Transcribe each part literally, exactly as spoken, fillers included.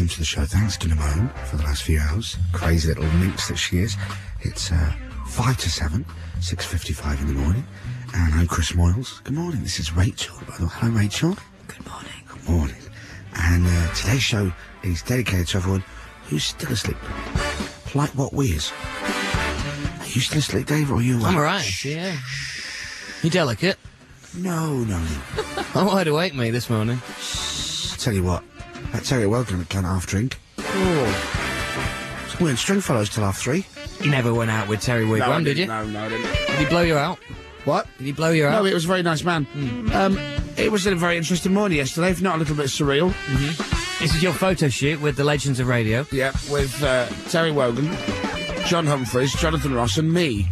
welcome to the show. Thanks to Nimone for the last few hours. Crazy little minx that she is. It's uh, five to seven, six fifty-five in the morning. And I'm Chris Moyles. Good morning. This is Rachel. Hello, Rachel. Good morning. Good morning. And uh, today's show is dedicated to everyone who's still asleep. Like what we is. Are you still asleep, Dave, or are you awake? I'm alright, yeah. You delicate? No, no, no. I'm wide awake, me, this morning. I tell you what, that Terry Wogan can't half drink. Oh. So we're in Stringfellows till half three. You never went out with Terry Wigwam, no, did you? No, no, I didn't. Did he blow you out? What? Did he blow you out? No, it was a very nice man. Mm. Um, it was a very interesting morning yesterday, if not a little bit surreal. Mm-hmm. This is your photo shoot with the Legends of Radio. Yeah, with uh, Terry Wogan, John Humphreys, Jonathan Ross and me.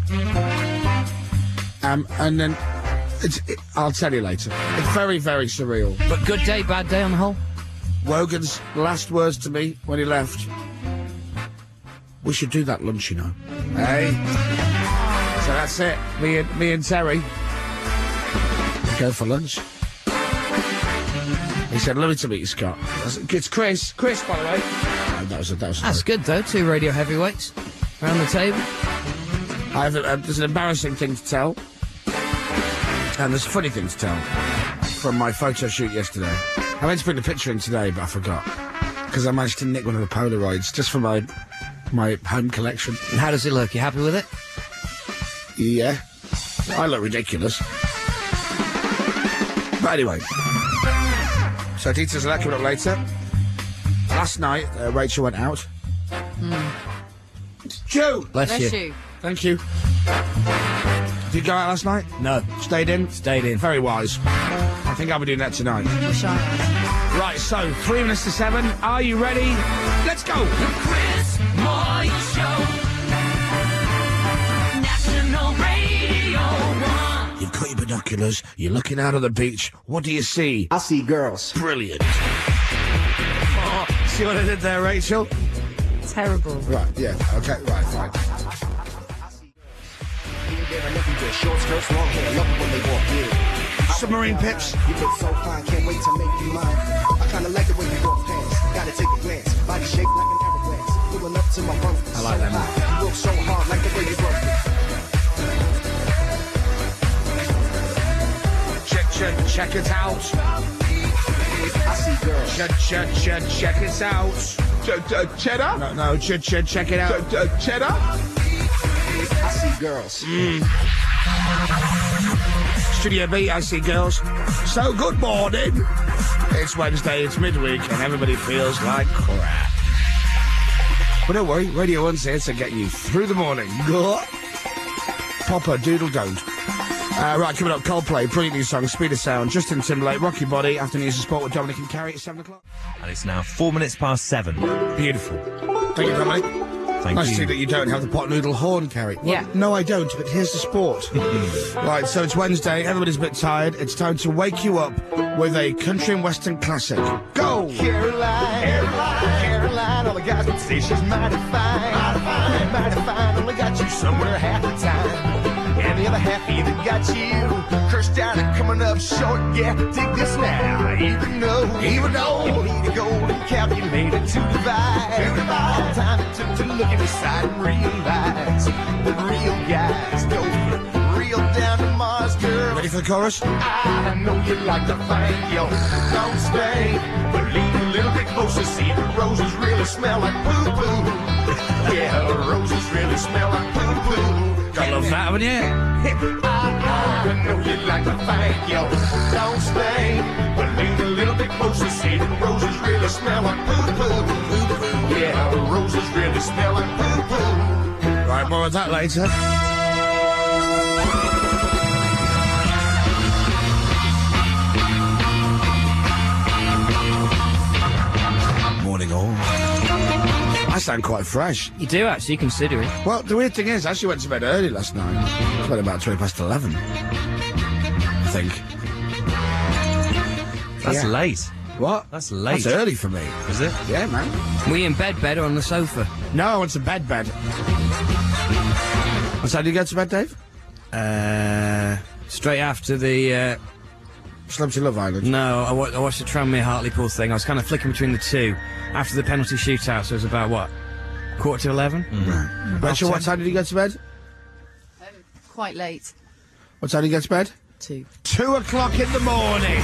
Um, and then... It's, it, I'll tell you later. It's very, very surreal. But good day, bad day on the whole? Wogan's last words to me when he left. We should do that lunch, you know. Hey? So that's it. Me and, me and Terry go for lunch. He said, lovely to meet you, Scott. It's Chris. Chris, by the way. No, that was a, that was a That's good, though. Two radio heavyweights around the table. I have a, a, there's an embarrassing thing to tell. And there's a funny thing to tell from my photo shoot yesterday. I meant to bring the picture in today, but I forgot. Because I managed to nick one of the Polaroids just for my my home collection. And how does it look? You happy with it? Yeah. I look ridiculous. But anyway. So details of that coming up later. Last night, uh, Rachel went out. Mm. Joe! Bless, Bless you. you. Thank you. Did you go out last night? No. Stayed in? Stayed in. Very wise. I think I'll be doing that tonight. Wish I had. Right, so, three minutes to seven. Are you ready? Let's go! The Chris Moyles Show. National Radio one. You've got your binoculars, you're looking out on the beach. What do you see? I see girls. Brilliant. Oh, see what I did there, Rachel? Terrible. Right, yeah, okay, right, fine. Short skirts, long hair, love when they walk in. Submarine pips. You look so fine, can't wait to make you mine. I kinda like the way you walk past. Gotta take a glance, body shaped like an hourglass. Pulling up to my bump. I like that, man. You look so hard, like the way you broke it. Check, check, check it out. I see girls. Check, check, check, check it out. Ch- ch- cheddar? No, no, check, check, check it out. Ch- ch- cheddar? I see girls. Mm. Studio B, I see girls. So good morning. It's Wednesday, it's midweek, and everybody feels like crap. But don't worry, Radio one's here to get you through the morning. Papa doodle don't. Uh, right, coming up, Coldplay, brilliant new song, Speed of Sound, Justin Timberlake, Rocky Body, after news and sport with Dominic and Carrie at seven o'clock. And it's now four minutes past seven. Beautiful. Thank you, Dominic. Thank nice you. to see that you don't have the pot noodle horn, Carrie. Well, Yeah. no, I don't, but here's the sport. Right, so it's Wednesday, everybody's a bit tired. It's time to wake you up with a country and western classic. Go! Caroline, Caroline, Caroline, all the guys would say she's mighty fine, mighty fine, mighty fine, only got you somewhere half the time. And the other half either got you cursed out and coming up short. Yeah, dig this now. Even though, even though you need a golden calculator to divide, to divide. All the time it took to look inside and realize that real guys go real down to Mars, girl. Ready for the chorus? I know you like to find your don't stay, but lean a little bit closer. See the roses really smell like poo poo. Yeah, the roses really smell like poo poo. I love that, haven't you? I, I know you like to find your don't stay, but lean a little bit closer. See the roses really smell like poo poo. Yeah, the roses really smell like poo poo. Right, more of that later. Morning all. I sound quite fresh. You do, actually, consider it. Well, the weird thing is, I actually went to bed early last night. I was bed about twenty past eleven. I think. That's Yeah. late. What? That's late. That's early for me. Is it? Yeah, man. Were you in bed, bed, or on the sofa? No, I went to bed, bed. What time did you go to bed, Dave? Uh, straight after the uh, Celebrity Love Island? No, I, wa- I watched the Tranmere Hartlepool thing. I was kind of flicking between the two. After the penalty shootout, so it was about, what, quarter to eleven? Right. Rachel, what time did you go to bed? Quite late. What time did you go to bed? Two. Two o'clock in the morning.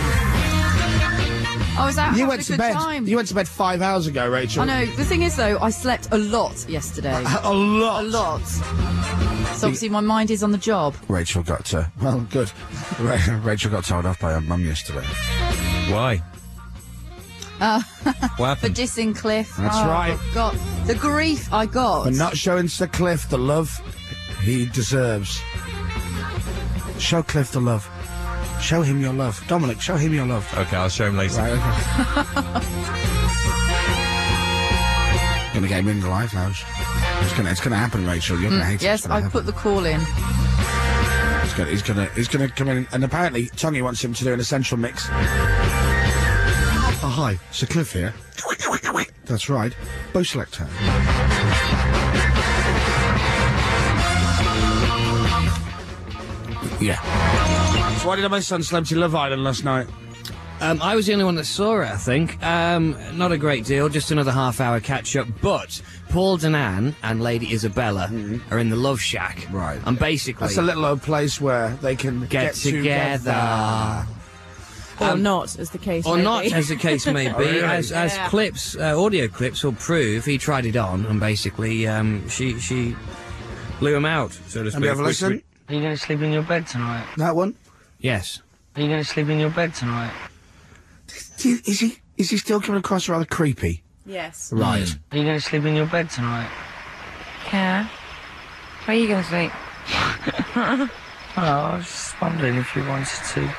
I was out You having went a to good bed. time. You went to bed five hours ago, Rachel. I know. The thing is, though, I slept a lot yesterday. A lot. A lot. So obviously my mind is on the job. Rachel got, uh, well, good. Ra- Rachel got told off by her mum yesterday. Why? Uh, What for happened? dissing Cliff. That's oh, right. God, the grief I got. For not showing Sir Cliff the love he deserves. Show Cliff the love. Show him your love. Dominic, show him your love. Okay, I'll show him later. Right, okay. Gonna get him in the live lounge. It's gonna, it's gonna happen, Rachel. You're gonna hate it. Yes, It's gonna I happen. put the call in. He's gonna, he's gonna, he's gonna come in, and apparently Tongy wants him to do an essential mix. Oh hi, Sir Cliff here. That's right, Bo Selector. Yeah. So why did I miss on Celebrity Love Island last night? Um, I was the only one that saw it, I think. Um, not a great deal, just another half-hour catch-up. But Paul Danan and Lady Isabella are in the Love Shack. Right. And basically... That's a little old place where they can Get get, together. Or Um, not, as the case Or may not, be. as the case may be. Oh, really? As, as Yeah. clips, uh, audio clips will prove, he tried it on, and basically, um, she she blew him out, so to speak. Have you ever Which- listened? Are you going to sleep in your bed tonight? That one? Yes. Are you going to sleep in your bed tonight? Is he, is he still coming across rather creepy? Yes. Right. Are you going to sleep in your bed tonight? Yeah. Where are you going to sleep? Oh, I was just wondering if you wanted to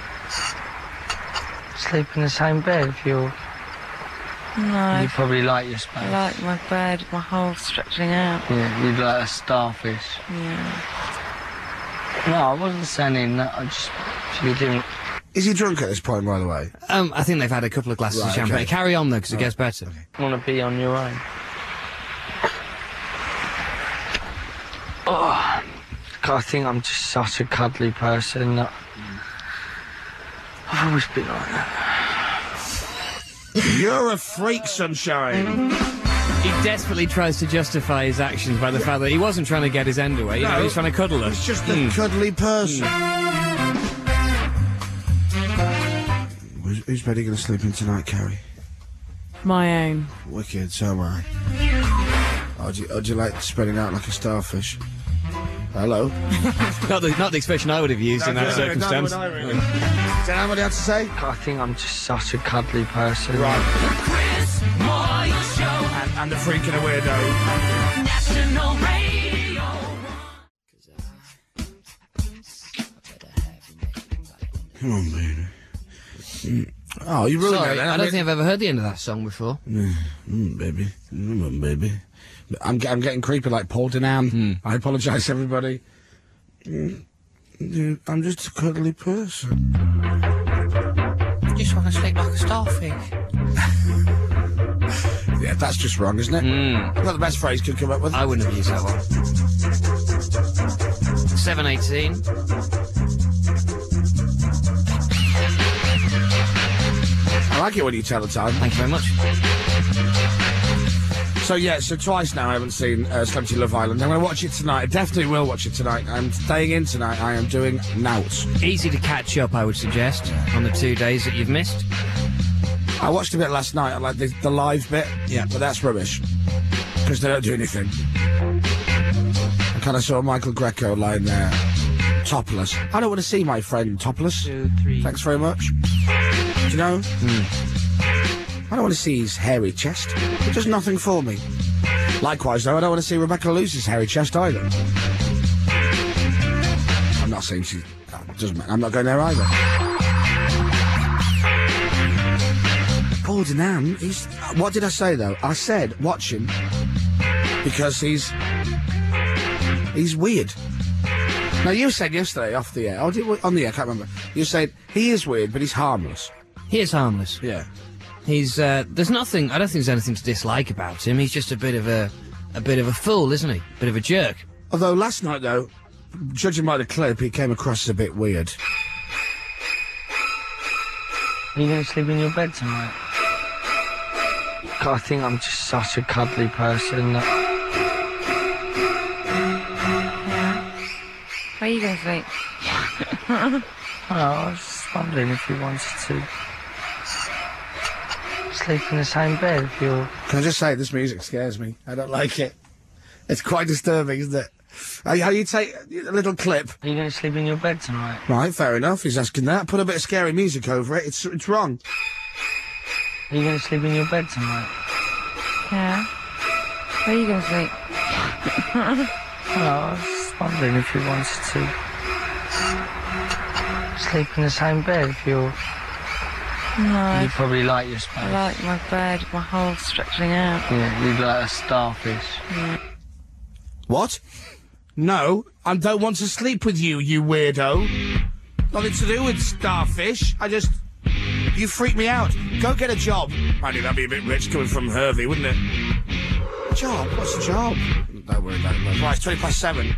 sleep in the same bed if you're... No. You probably like your space. I like my bed, my whole stretching out. Yeah, you'd like a starfish. Yeah. No, I wasn't saying that. I just... If you didn't... Is he drunk at this point, by the way? Um, I think they've had a couple of glasses Right, of champagne. okay. Carry on, though, because it gets better. want to be on your own. Oh, God, I think I'm just such a cuddly person that I've always been like that. You're a freak, Sunshine. He desperately tries to justify his actions by the fact that he wasn't trying to get his end away. You know, No. he's trying to cuddle us. It's just a cuddly person. Who's, whose bed are you going to sleep in tonight, Carrie? My own. Wicked, so am I. How'd you, how'd you like spreading out like a starfish? Hello? Not the, not the expression I would have used in that circumstance. Is that what you had to say? I think I'm just such a cuddly person. Right. Chris Moyle Show. And, and the freak and a weirdo. National Radio. Come on, baby. Mm. Oh, you ruined Sorry, it then. I don't mean- think I've ever heard the end of that song before. Mm, baby. Come on, baby. I'm, ge- I'm getting creepy like Paul Danan. I apologise, everybody. Mm, dude, I'm just a cuddly person. I just want to sleep like a starfish. Yeah, that's just wrong, isn't it? Mm. Not the best phrase you could come up with. I wouldn't have used that one. seven eighteen. I like it when you tell the time. Thank you very much. So yeah, so twice now I haven't seen uh, Celebrity Love Island. I'm going to watch it tonight. I definitely will watch it tonight. I'm staying in tonight. I am doing nouts. Easy to catch up, I would suggest, on the two days that you've missed. I watched a bit last night. I like the, the live bit. Yeah. But that's rubbish. Because they don't do anything. I kind of saw Michael Greco lying there, topless. I don't want to see my friend topless. Two, three. Thanks very much. Do you know? I don't want to see his hairy chest. It does nothing for me. Likewise, though, I don't want to see Rebecca Lewis's hairy chest either. I'm not saying she... It doesn't matter. I'm not going there either. Paul Danan, he's... What did I say, though? I said, watch him, because he's... He's weird. Now, you said yesterday, off the air... Oh, did, on the air, I can't remember. You said, he is weird, but he's harmless. He is harmless. Yeah. He's, uh, there's nothing, I don't think there's anything to dislike about him. He's just a bit of a, a bit of a fool, isn't he? Bit of a jerk. Although last night, though, judging by the clip, he came across as a bit weird. Are you going to sleep in your bed tonight? God, I think I'm just such a cuddly person that... Yeah. Where are you going to sleep? Oh, I was just wondering if you wanted to sleep in the same bed if you're... Can I just say, this music scares me. I don't like it. It's quite disturbing, isn't it? How how you take a little clip. Are you going to sleep in your bed tonight? Right, fair enough. He's asking that. Put a bit of scary music over it. It's it's wrong. Are you going to sleep in your bed tonight? Yeah. Where are you going to sleep? Oh, I was just wondering if you wanted to sleep in the same bed if you're... No. You probably like your space. I like my bed, my whole stretching out. Yeah, you'd like a starfish. Yeah. What? No, I don't want to sleep with you, you weirdo. Nothing to do with starfish. I just... You freak me out. Go get a job. I knew that'd be a bit rich coming from Hervey, wouldn't it? Job? What's the job? Don't worry about it. Right, it's twenty past seven.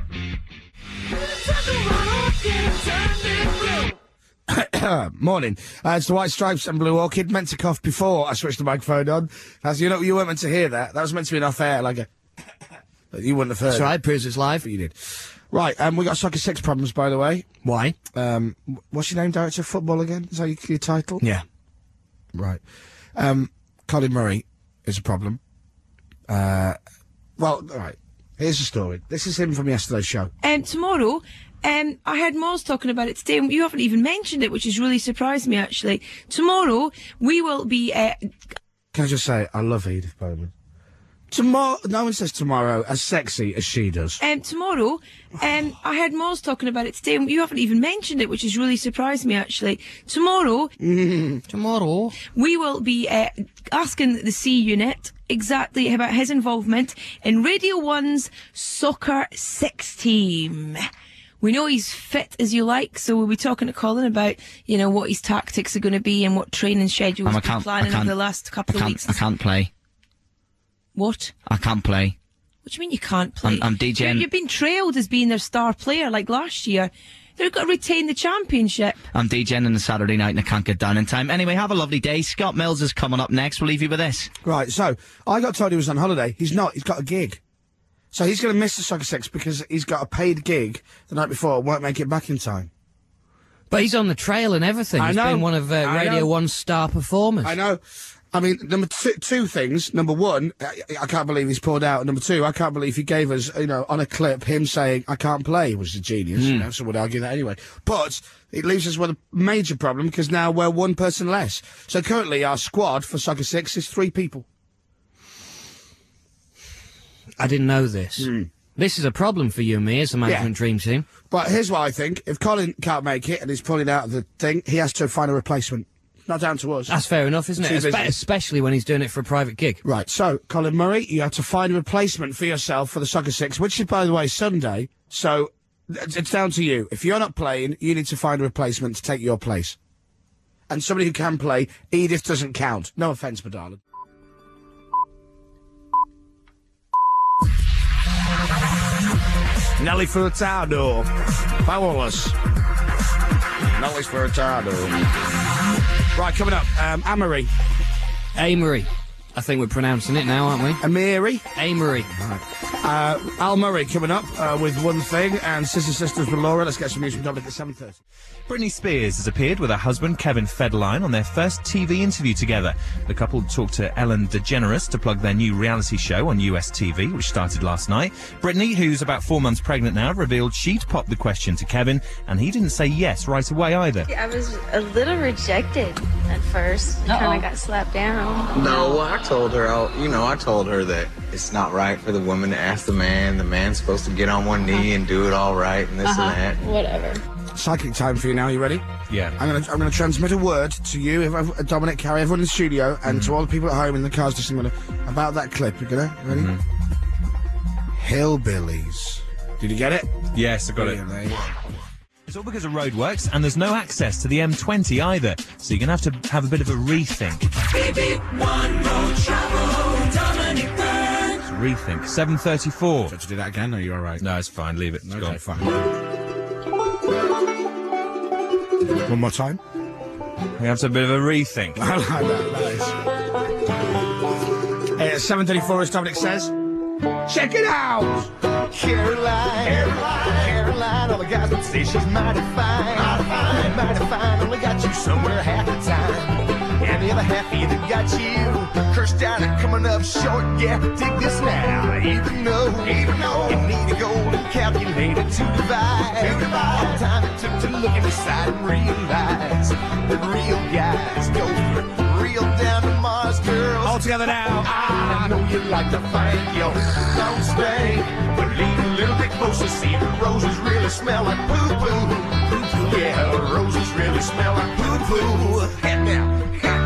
Morning. Uh, it's the White Stripes and Blue Orchid. Meant to cough before I switched the microphone on. As you know, you weren't meant to hear that. That was meant to be an off-air, like a... You wouldn't have heard. That's right, proves it's live. But you did. Right, um, we got Soccer Six problems, by the way. Why? Um, what's your name, Director of Football again? Is that your, your title? Yeah. Right. Um, Colin Murray is a problem. Uh, well, all right. Here's the story. This is him from yesterday's show. Um, tomorrow, um, I heard Moz talking about it today, and you haven't even mentioned it, which has really surprised me, actually. Tomorrow, we will be... Uh... Can I just say, I love Edith Bowman. Tomorrow, no one says tomorrow as sexy as she does. Um, tomorrow, um, I heard Moz talking about it today, and you haven't even mentioned it, which has really surprised me, actually. Tomorrow, tomorrow, we will be uh, asking the C Unit exactly about his involvement in Radio One's Soccer Six team. We know he's fit as you like, so we'll be talking to Colin about, you know, what his tactics are going to be and what training schedules Um, I he's can't- planning I over can't- the last couple I of can't, weeks. I can't play. What? I can't play. What do you mean you can't play? I'm, I'm DJing. You're, you've been trailed as being their star player like last year. They've got to retain the championship. I'm DJing on a Saturday night and I can't get down in time. Anyway, have a lovely day. Scott Mills is coming up next. We'll leave you with this. Right, so, I got told he was on holiday. He's not. He's got a gig. So he's going to miss the Soccer Six because he's got a paid gig the night before and won't make it back in time. But he's on the trail and everything. I He's know. been one of uh, I Radio know. One's star performers. I know. I mean, number two, two things. Number one, I, I can't believe he's pulled out. Number two, I can't believe he gave us, you know, on a clip, him saying, I can't play, which is a genius. You know, some would argue that anyway. But it leaves us with a major problem because now we're one person less. So currently our squad for Soccer Six is three people. I didn't know this. This is a problem for you and me as a management dream team. But here's what I think. If Colin can't make it and he's pulling out of the thing, he has to find a replacement. Not down to us. That's fair enough, isn't it? Too Espe- busy. especially when he's doing it for a private gig. Right, so, Colin Murray, you have to find a replacement for yourself for the Soccer Six, which is, by the way, Sunday. So, it's it's down to you. If you're not playing, you need to find a replacement to take your place. And somebody who can play, Edith doesn't count. No offence, my darling. Nelly Furtado. Powerless. Nelly Furtado. Right, coming up, um, Amory. Amory. I think we're pronouncing it now, aren't we? Amory. Amory. Uh, Al Murray coming up uh, with One Thing, and Sister Sisters with Laura. Let's get some news from Dominic at seven thirty. Britney Spears has appeared with her husband Kevin Federline on their first T V interview together. The couple talked to Ellen DeGeneres to plug their new reality show on U S T V, which started last night. Britney, who's about four months pregnant now, revealed she'd popped the question to Kevin, and he didn't say yes right away either. I was a little rejected at first. Kind of got slapped down. No, I told her, I'll, you know, I told her that it's not right for the woman to ask the man. The man's supposed to get on one knee and do it all right and this Uh-huh. and that. Whatever. Psychic time for you now. You ready? Yeah. I'm gonna I'm gonna transmit a word to you, if, uh, Dominic, Carrie, everyone in the studio, and to all the people at home in the cars listening gonna, about that clip. You gonna ready? Hillbillies. Did you get it? Yes, I got it. There you go. It's all because of roadworks, and there's no access to the M twenty either, so you're going to have to have a bit of a rethink. Beep, beep, one road travel, Dominic Byrne. Rethink. seven thirty-four. To do that again, or are you all right? No, it's fine. Leave it. It's Okay, gone. fine. One more time. We have to have a bit of a rethink. I like that, nice. Hey, it's seven thirty-four as Dominic says. Check it out! Caroline, Caroline, Caroline, all the guys would say she's mighty fine. Mighty fine, mighty fine, only got you somewhere half the time. And the other half either got you cursed out and coming up short. Yeah, dig this now. Even though, even though you need a golden calculator to divide, to divide. All the time it took to look inside and realize that real guys go for real down to Mars, girls. All together now. I know you like to fight your don't stay, but lean a little bit closer. See the roses really smell like poo poo. Yeah, the roses really smell like poo poo. Head down.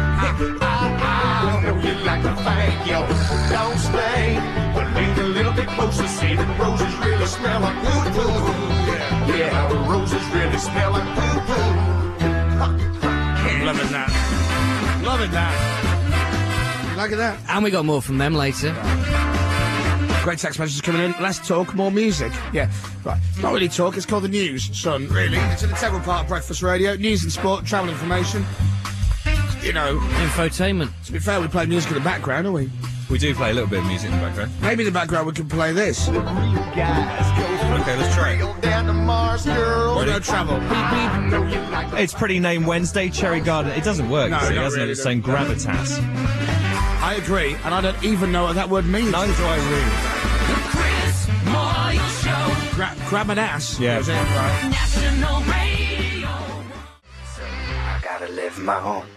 I know you like to fight your don't stay, but lean a little bit closer. See the roses really smell like poo poo. Yeah, the roses really smell like poo poo. Loving that. Loving that. Look at that. And we got more from them later. Great text messages coming in. Less talk, more music. Yeah, right. Not really talk, it's called the news, son, really. It's an integral part of breakfast radio. News and sport, travel information. You know. Infotainment. To be fair, we play music in the background, don't we? We do play a little bit of music in the background. Maybe in the background we can play this. The real guys go Okay, let's try. real down to Mars, girls. Or no travel. I know you like to It's Pretty Name Wednesday, Cherry Garden. It doesn't work, No, you see, not doesn't really, it? It's no. saying gravitas. I agree, and I don't even know what that word means. Neither do I really. Chris Moyle Show. Gra- grab an ass. Yeah. Is it? Right. National Radio. I gotta live my own.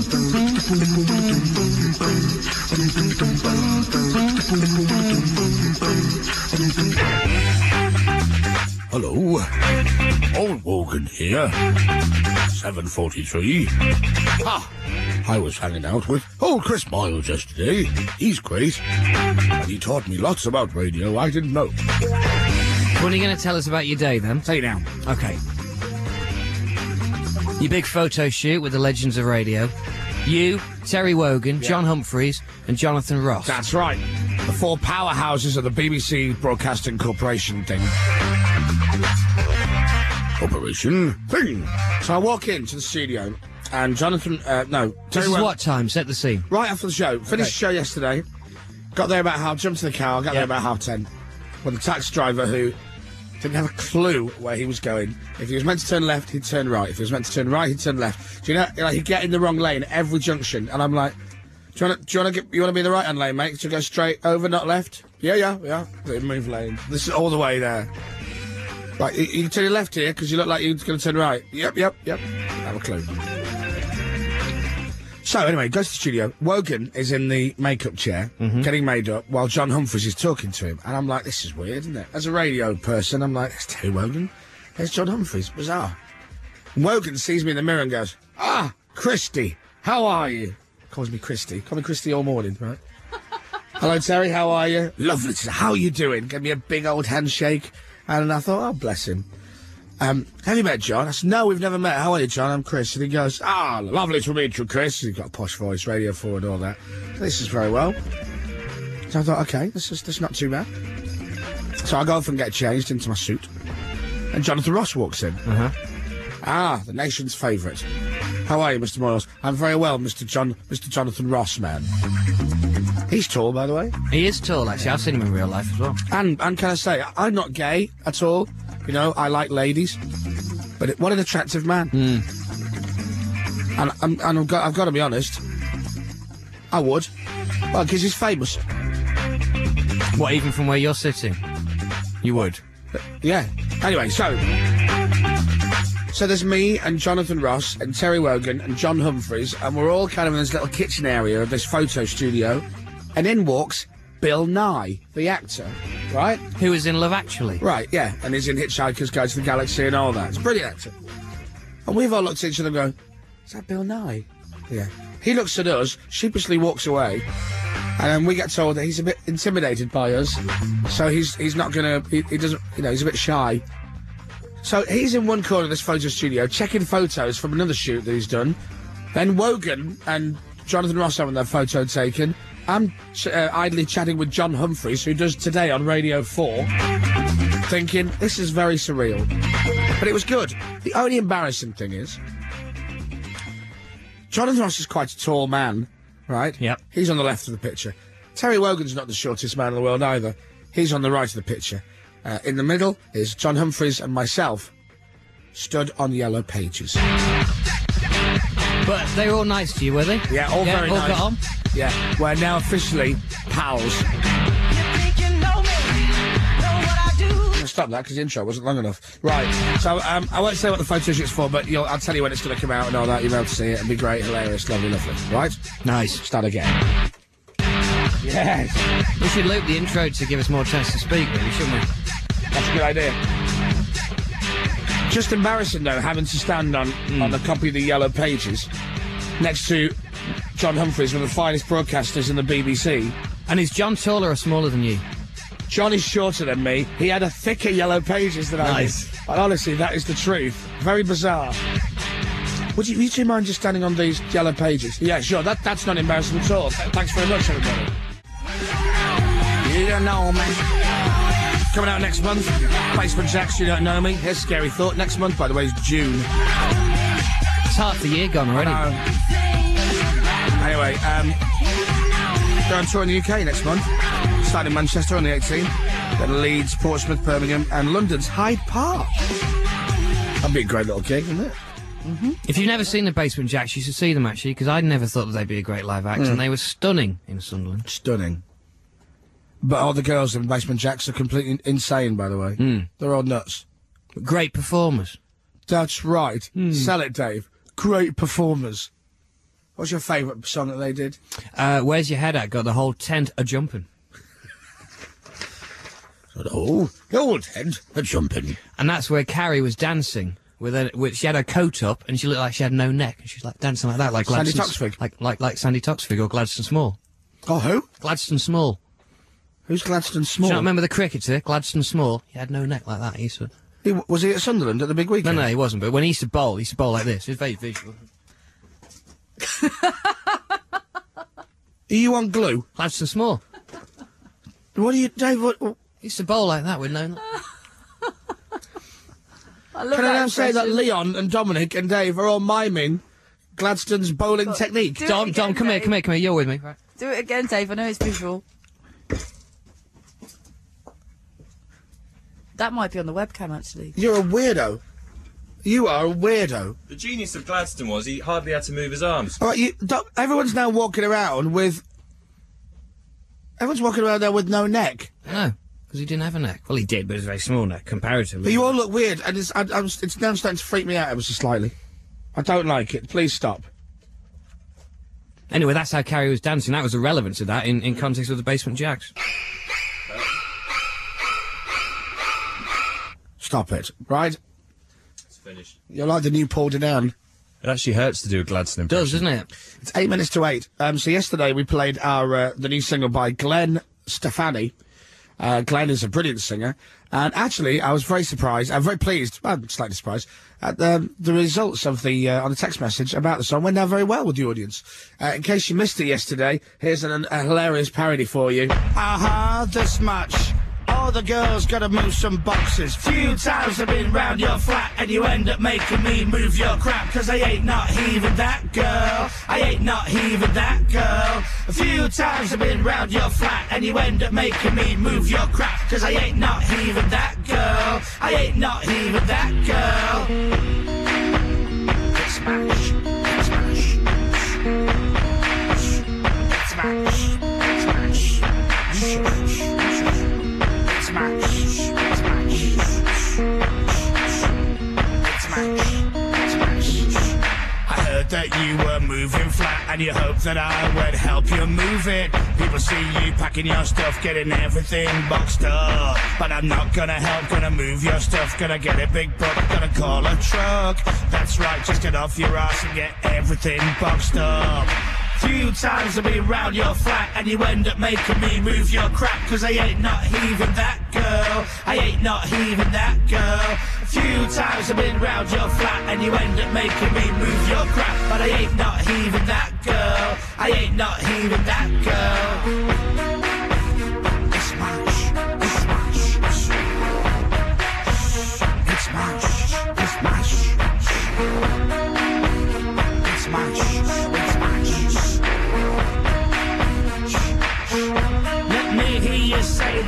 Hello. Old Wogan here. seven forty-three. Ah, I was hanging out with old Chris Miles yesterday. He's great. And he taught me lots about radio I didn't know. When are you going to tell us about your day, then? Say now. Okay. Your big photo shoot with the Legends of Radio. You, Terry Wogan, John Humphreys, and Jonathan Ross. That's right. The four powerhouses of the B B C Broadcasting Corporation thing. Corporation thing. So I walk into the studio, and Jonathan, uh, no, This Terry is Wogan, what time? Set the scene. right after the show. Finished Okay. the show yesterday. Got there about half, jumped to the car, got Yeah. there about half ten. With a taxi driver who didn't have a clue where he was going. If he was meant to turn left, he'd turn right. If he was meant to turn right, he'd turn left. Do you know, like, he'd get in the wrong lane at every junction, and I'm like, do you want to, do you want to get, you want to be in the right hand lane, mate? To go straight over, not left? Yeah, yeah, yeah. They move lane. This is all the way there. Right, you, you can turn your left here because you look like you're going to turn right. Yep, yep, yep. Have a clue. So anyway, goes to the studio. Wogan is in the makeup chair, getting made up, while John Humphreys is talking to him. And I'm like, this is weird, isn't it? As a radio person, I'm like, there's Terry Wogan. There's John Humphreys. Bizarre. And Wogan sees me in the mirror and goes, ah, Christy, how are you? Calls me Christy. Call me Christy all morning, right? Hello, Terry, how are you? Lovely. How are you doing? Gave me a big old handshake. And I thought, oh, bless him. Um, have you met John? I said, no, we've never met. How are you, John? I'm Chris. And he goes, ah, lovely to meet you, Chris. He's got a posh voice, radio four and all that. This is very well. So I thought, okay, this is, this is not too bad. So I go off and get changed into my suit. And Jonathan Ross walks in. Uh-huh. Ah, the nation's favourite. How are you, Mister Moyles? I'm very well, Mister John, Mister Jonathan Ross, man. He's tall, by the way. He is tall, actually. I've seen him in real life as well. And, and can I say, I'm not gay at all. You know, I like ladies. But it, what an attractive man. Mm. And, and, and I've, got, I've got to be honest, I would. Well, because he's famous. What, even from where you're sitting? You would? Yeah. Anyway, so... So there's me and Jonathan Ross and Terry Wogan and John Humphreys, and we're all kind of in this little kitchen area of this photo studio. And in walks Bill Nye, the actor, right? Who is in Love Actually. Right, yeah, and he's in Hitchhiker's Guide to the Galaxy and all that. It's a brilliant actor. And we've all looked at each other and go, is that Bill Nye? Yeah. He looks at us, sheepishly walks away, and then we get told that he's a bit intimidated by us, so he's he's not gonna, he, he doesn't, you know, he's a bit shy. So he's in one corner of this photo studio, checking photos from another shoot that he's done. Then Wogan and Jonathan Ross having their photo taken. I'm ch- uh, idly chatting with John Humphreys, who does Today on Radio four, thinking, this is very surreal. But it was good. The only embarrassing thing is, Jonathan Ross is quite a tall man, right? Yep. He's on the left of the picture. Terry Wogan's not the shortest man in the world either. He's on the right of the picture. Uh, in the middle is John Humphreys and myself, stood on yellow pages. But they were all nice to you, were they? Yeah, all yeah, very all nice. got on? Yeah, we're now officially pals. Stop that because the intro wasn't long enough. Right, so um, I won't say what the photo shoot's for, but you'll, I'll tell you when it's going to come out and all that. You'll be able to see it. It'll be great, hilarious, lovely, lovely. Right? Nice. Start again. Yes. We should loop the intro to give us more chance to speak, really, shouldn't we? That's a good idea. Just embarrassing, though, having to stand on, mm. on a copy of the Yellow Pages next to John Humphreys, one of the finest broadcasters in the B B C. And is John taller or smaller than you? John is shorter than me. He had a thicker Yellow Pages than nice. I did. And honestly, that is the truth. Very bizarre. Would you, would you mind just standing on these Yellow Pages? Yeah, sure. That, that's not embarrassing at all. Th thanks very much, everybody. You don't know me. Coming out next month, Basement Jacks, You Don't Know Me. Here's Scary Thought. Next month, by the way, is June. It's half the year gone already. Anyway, um, they're on tour in the U K next month. Starting in Manchester on the eighteenth, then Leeds, Portsmouth, Birmingham, and London's Hyde Park. That'd be a great little gig, wouldn't it? Mm-hmm. If you've never seen the Basement Jacks, you should see them, actually, because I'd never thought that they'd be a great live act, Mm. and they were stunning in Sunderland. Stunning. But all the girls in Basement Jacks are completely insane, by the way. Mm. They're all nuts. Great performers. That's right. Mm. Sell it, Dave. Great performers. What's your favourite song that they did? Uh, Where's Your Head At? Got the whole tent a-jumping. Oh, the whole tent a-jumping. And that's where Carrie was dancing. With her, with, she had her coat up, and she looked like she had no neck, and she was like dancing like that, like Sandy Gladstone, Toksvig? like like like Sandy Toksvig or Gladstone Small. Oh, who? Gladstone Small. Who's Gladstone Small? Do you not remember the cricketer, Gladstone Small? He had no neck like that. He used to. He, was he at Sunderland at the big weekend? No, no, he wasn't. But when he used to bowl, he used to bowl like this. It was very visual. Are you on glue? Gladstone Small. What are you, Dave? What? what? He used to bowl like that with no neck. I love Can I that now say that impression. Leon and Dominic and Dave are all miming Gladstone's bowling technique? Do it Dom, again, Dom, come here, Dave. come here, come here. You're with me. Right. Do it again, Dave. I know it's visual. That might be on the webcam, actually. You're a weirdo. You are a weirdo. The genius of Gladstone was he hardly had to move his arms. All right, you, Dom, everyone's now walking around with... Everyone's walking around there with no neck. No, because he didn't have a neck. Well, he did, but it was a very small neck, comparatively. But you all look weird, and it's, I, I'm, it's now starting to freak me out ever so slightly. I don't like it. Please stop. Anyway, that's how Carrie was dancing. That was irrelevant to that in, in context of the Basement Jacks. Stop it, right? It's finished. You're like the new Paul Denan. It actually hurts to do a Gladstone It does, impression. doesn't it? It's eight minutes to eight. Um, so yesterday we played our uh, the new single by Glenn Stefani. Uh, Glenn is a brilliant singer, and actually I was very surprised. I'm very pleased. I'm slightly surprised at the the results of the uh, on the text message about the song went down very well with the audience. Uh, in case you missed it yesterday, here's an, a hilarious parody for you. Aha, this much. All the girls gotta move some boxes. Few times I've been round your flat and you end up making me move your crap. Cause I ain't not heaving that girl. I ain't not heaving that girl. A few times I've been round your flat and you end up making me move your crap. Cause I ain't not heaving that girl. I ain't not heaving that girl. It's smash. It's smash. It's smash. It's smash. Smash, smash, smash, smash. I heard that you were moving flat and you hoped that I would help you move it. People see you packing your stuff, getting everything boxed up. But I'm not gonna help, gonna move your stuff, gonna get a big book, gonna call a truck. That's right, just get off your ass and get everything boxed up. Few times I've been round your flat and you end up making me move your crap. Cause I ain't not heaving that girl. I ain't not heaving that girl. A few times I've been round your flat and you end up making me move your crap. But I ain't not heaving that girl. I ain't not heaving that girl. It's much. It's much. It's much. It's much. It's much.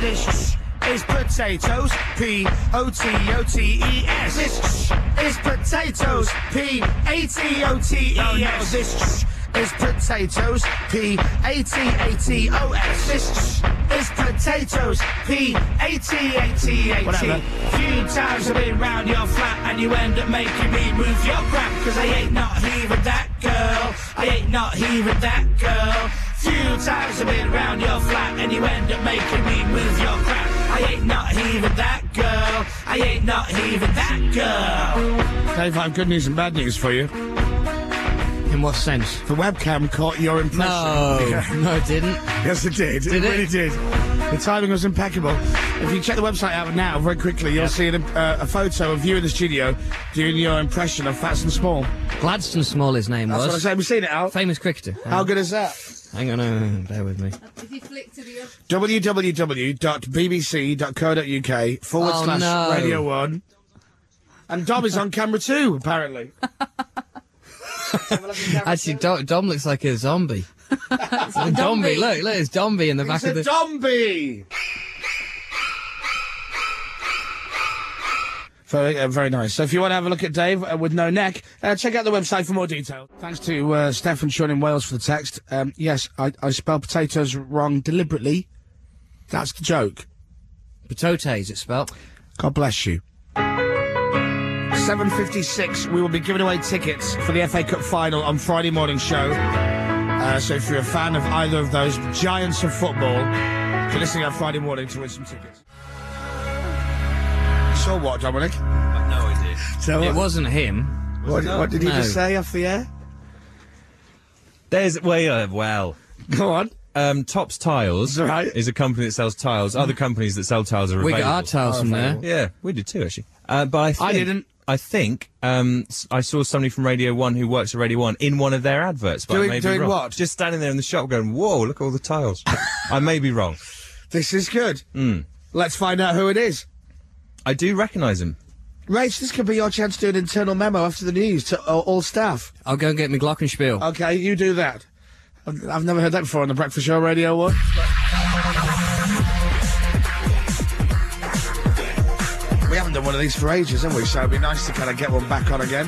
This is potatoes, P O T O T E S. This is potatoes, P A T O T E S. This is potatoes, P A T A T O S. This is potatoes, P A T A T A T. Few times I've been round your flat and you end up making me move your crap, cause I ain't not heaving that girl, I ain't not heaving that girl. Few times I've been round your flat and you end up making me move your crap. I ain't not heaving that girl, I ain't not heaving that girl. Dave, I have good news and bad news for you. In what sense? The webcam caught your impression. No, no it didn't. Yes, it did. Did it, it? really did. The timing was impeccable. If you check the website out now, very quickly, you'll yeah. see an, uh, a photo of you in the studio doing your impression of Fats and Small. Gladstone Small, his name That's was. That's what I said. We've seen it, Al. Famous cricketer. How good is that? Hang on, uh, bear with me. If you flick to the w w w dot b b c dot co dot u k forward oh, slash no. Radio one. And Dom is on camera too, apparently. Actually, Dom, Dom looks like a zombie. Dombie, look, look, it's Dombie in the back it's of the... It's a Dombie! Very, uh, very nice. So if you want to have a look at Dave uh, with no neck, uh, check out the website for more detail. Thanks to uh, Steph and Sean in Wales for the text. Um, yes, I, I spelled potatoes wrong deliberately. That's the joke. Potatoes, it's spelled. God bless you. seven fifty-six, we will be giving away tickets for the F A Cup final on Friday morning show. Uh, so if you're a fan of either of those giants of football, you're listening on Friday morning to win some tickets. You saw what, Dominic? No idea. So it what, wasn't him. What, what did he no. just say off the air? There's, well, uh, well. Go on. Um, Tops Tiles right. is a company that sells tiles. Other companies that sell tiles are we available. We got our tiles from there. Yeah, we did too, actually. Uh, but I, think, I didn't. I think um, I saw somebody from Radio one who works at Radio one in one of their adverts. But doing I may doing be wrong. what? Just standing there in the shop going, whoa, look at all the tiles. I may be wrong. This is good. Mm. Let's find out who it is. I do recognise him. Rach, this could be your chance to do an internal memo after the news to all, all staff. I'll go and get my glockenspiel. Okay, you do that. I've, I've never heard that before on the Breakfast Show Radio one. We haven't done one of these for ages, have we? So it'd be nice to kind of get one back on again.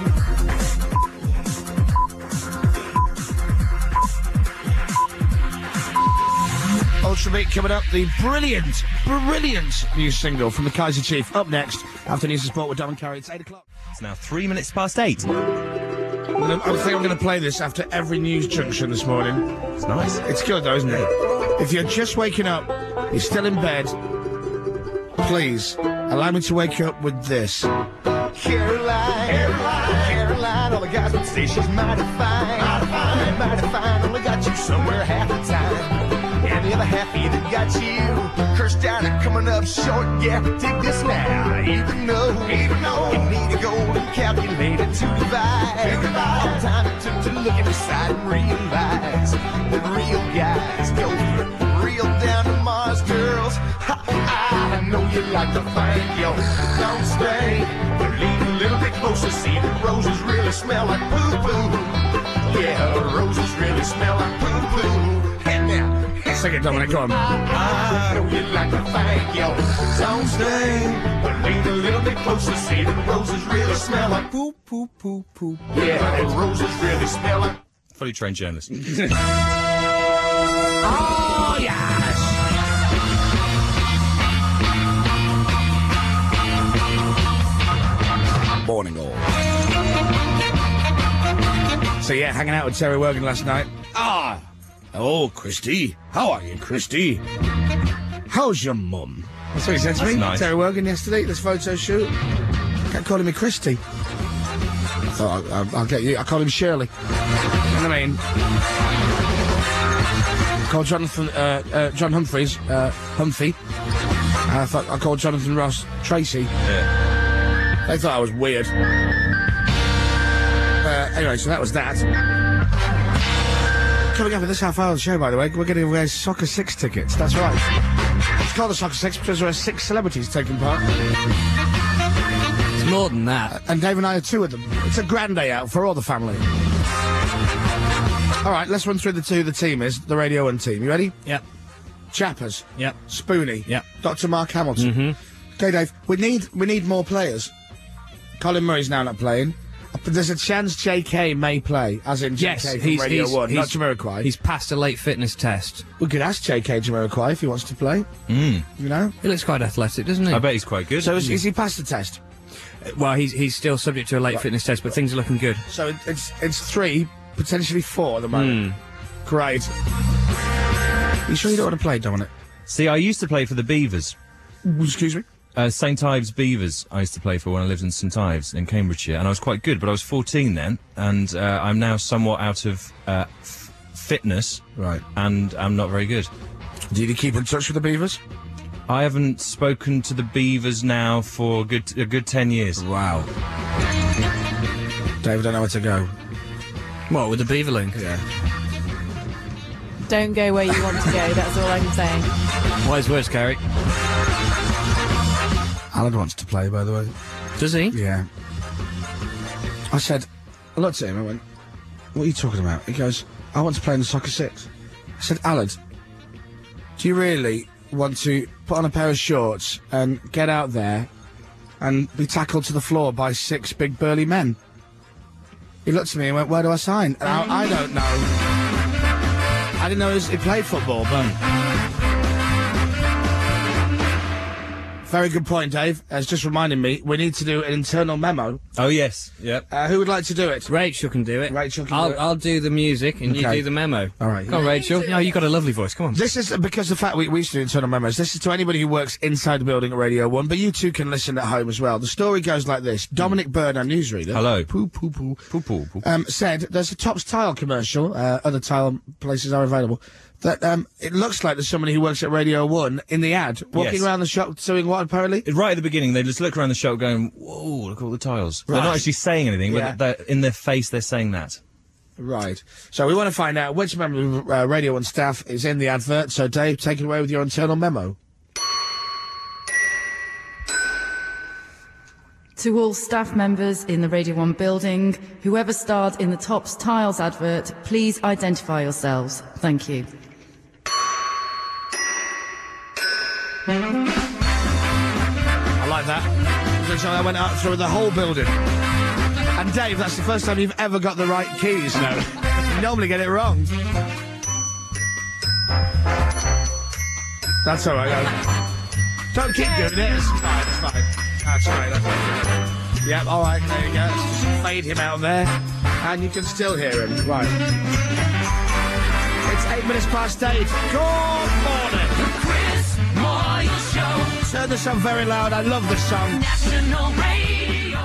Ultrabeat coming up, the brilliant, brilliant new single from the Kaiser Chief. Up next, after News and Sport with Dom and Carrie. It's eight o'clock. It's now three minutes past eight. I'm gonna, I think I'm going to play this after every news junction this morning. It's nice. It's good though, isn't it? If you're just waking up, you're still in bed, please allow me to wake you up with this. Caroline, Caroline, Caroline, all the guys would say she's mighty fine, mighty fine, mighty fine, only got you somewhere half the time. And the other half either got you cursed out and coming up short. Yeah, dig this now. Even though, even though you need a golden calculator to divide all the time it took to look inside and realize that real guys go for real down to Mars girls. Ha, I know you like to find your don't stay, but lean a little bit closer. See the roses really smell like poo poo. Yeah, the roses really smell like poo poo. And now. Sing it, Dominic, go on. I know you like to thank your don't stay, but lean a little bit closer. See the roses really smell like poo, poo, poo, poo. Yeah, the roses really smell like... Fully trained journalist. Oh, yes! Morning, all. So, yeah, hanging out with Terry Wogan last night. Ah! Oh, Christy. How are you, Christy? How's your mum? That's what he said to That's me. nice. Terry Wogan yesterday, this photo shoot. Kept calling me Christy. I thought, I'll, I'll get you. I call him Shirley. You know what I mean? I called Jonathan, uh, uh, John Humphreys, uh, Humphrey. And I thought I called Jonathan Ross Tracy. Yeah. They thought I was weird. Uh, anyway, so that was that. Coming up in this half hour of the show, by the way, we're getting away Soccer Six tickets. That's right. It's called the Soccer Six because there are six celebrities taking part. It's more than that. And Dave and I are two of them. It's a grand day out for all the family. All right, let's run through the two the team is, the Radio one team. You ready? Yep. Chappers. Yep. Spoonie. Yep. Doctor Mark Hamilton. Mm-hmm. Okay, Dave. We need we need more players. Colin Murray's now not playing. But there's a chance J K may play, as in J K Yes, from he's, Radio he's, one, he's, not Jamiroquai. He's passed a late fitness test. We could ask J K Jamiroquai if he wants to play. Mm. You know? He looks quite athletic, doesn't he? I bet he's quite good. So is, is he passed the test? Well, he's he's still subject to a late Right. fitness test, but things are looking good. So it, it's it's three, potentially four at the moment. Mm. Great. You sure you don't want to play, Dominic? See, I used to play for the Beavers. Excuse me? Uh, Saint Ives Beavers I used to play for when I lived in Saint Ives in Cambridgeshire, and I was quite good, but I was fourteen then, and uh, I'm now somewhat out of uh, f- fitness, right? And I'm not very good. Did you keep in touch with the Beavers? I haven't spoken to the Beavers now for a good, a good ten years. Wow. Dave, I don't know where to go. What, with the Beaver link? Yeah. Don't go where you want to go, that's all I'm saying. Wise words, Gary. Alan wants to play, by the way. Does he? Yeah. I said, I looked at him, I went, what are you talking about? He goes, I want to play in the Soccer Six. I said, Alan, do you really want to put on a pair of shorts and get out there and be tackled to the floor by six big burly men? He looked at me and went, where do I sign? And I, I don't know. I didn't know he, was, he played football, but... Very good point, Dave. Uh, it's just reminding me, we need to do an internal memo. Oh, yes. Yep. Uh, who would like to do it? Rachel can do it. Rachel can I'll, do it. I'll do the music and you Okay. do the memo. All right. Come on, Rachel. No, you got a lovely voice. Come on. This is because the fact we, we used to do internal memos. This is to anybody who works inside the building at Radio one, but you too can listen at home as well. The story goes like this. Dominic Byrne, our newsreader. Hello. Poo, poo, poo. Poo, poo, poo. Um, said there's a Tops Tile commercial, uh, other tile places are available, that um, it looks like there's somebody who works at Radio one in the ad, walking Yes. around the shop doing what, apparently? Right at the beginning, they just look around the shop going, whoa, look at all the tiles. Right. They're not actually saying anything, Yeah. but they're, in their face they're saying that. Right. So we want to find out which member of uh, Radio one staff is in the advert. So, Dave, take it away with your internal memo. To all staff members in the Radio one building, whoever starred in the Tops Tiles advert, please identify yourselves. Thank you. I like that. So I went out through the whole building. And Dave, that's the first time you've ever got the right keys. No. You normally get it wrong. That's all right. though. Don't keep doing it. It's fine. It's fine. That's all right. That's right. Yep. All right. There you go. Let's just fade him out there, and you can still hear him. Right. It's eight minutes past eight. Good morning. Chris Moyle Show. Turn this up very loud. I love this song. National Radio.